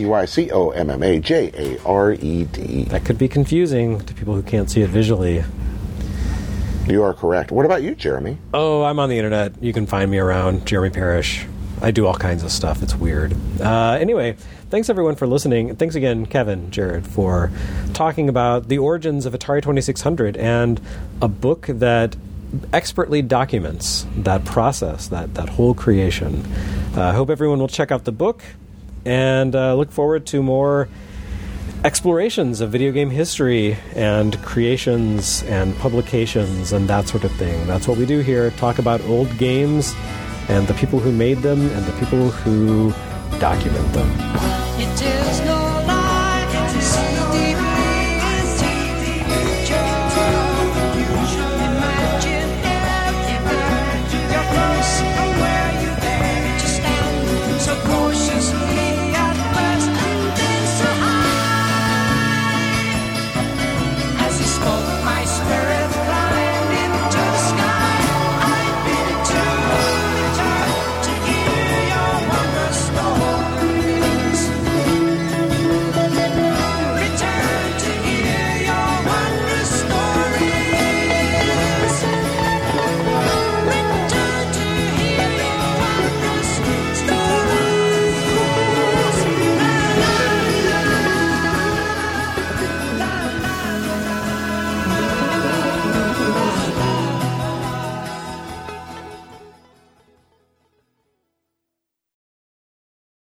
PettyCommaJared. That could be confusing to people who can't see it visually. You are correct. What about you, Jeremy? Oh, I'm on the internet. You can find me around Jeremy Parrish. I do all kinds of stuff. It's weird. Anyway, thanks everyone for listening. Thanks again, Kevin, Jared, for talking about the origins of Atari 2600 and a book that expertly documents that process, that whole creation. I hope everyone will check out the book and look forward to more explorations of video game history and creations and publications and that sort of thing. That's what we do here, talk about old games and the people who made them and the people who document them. It is no lie to see deep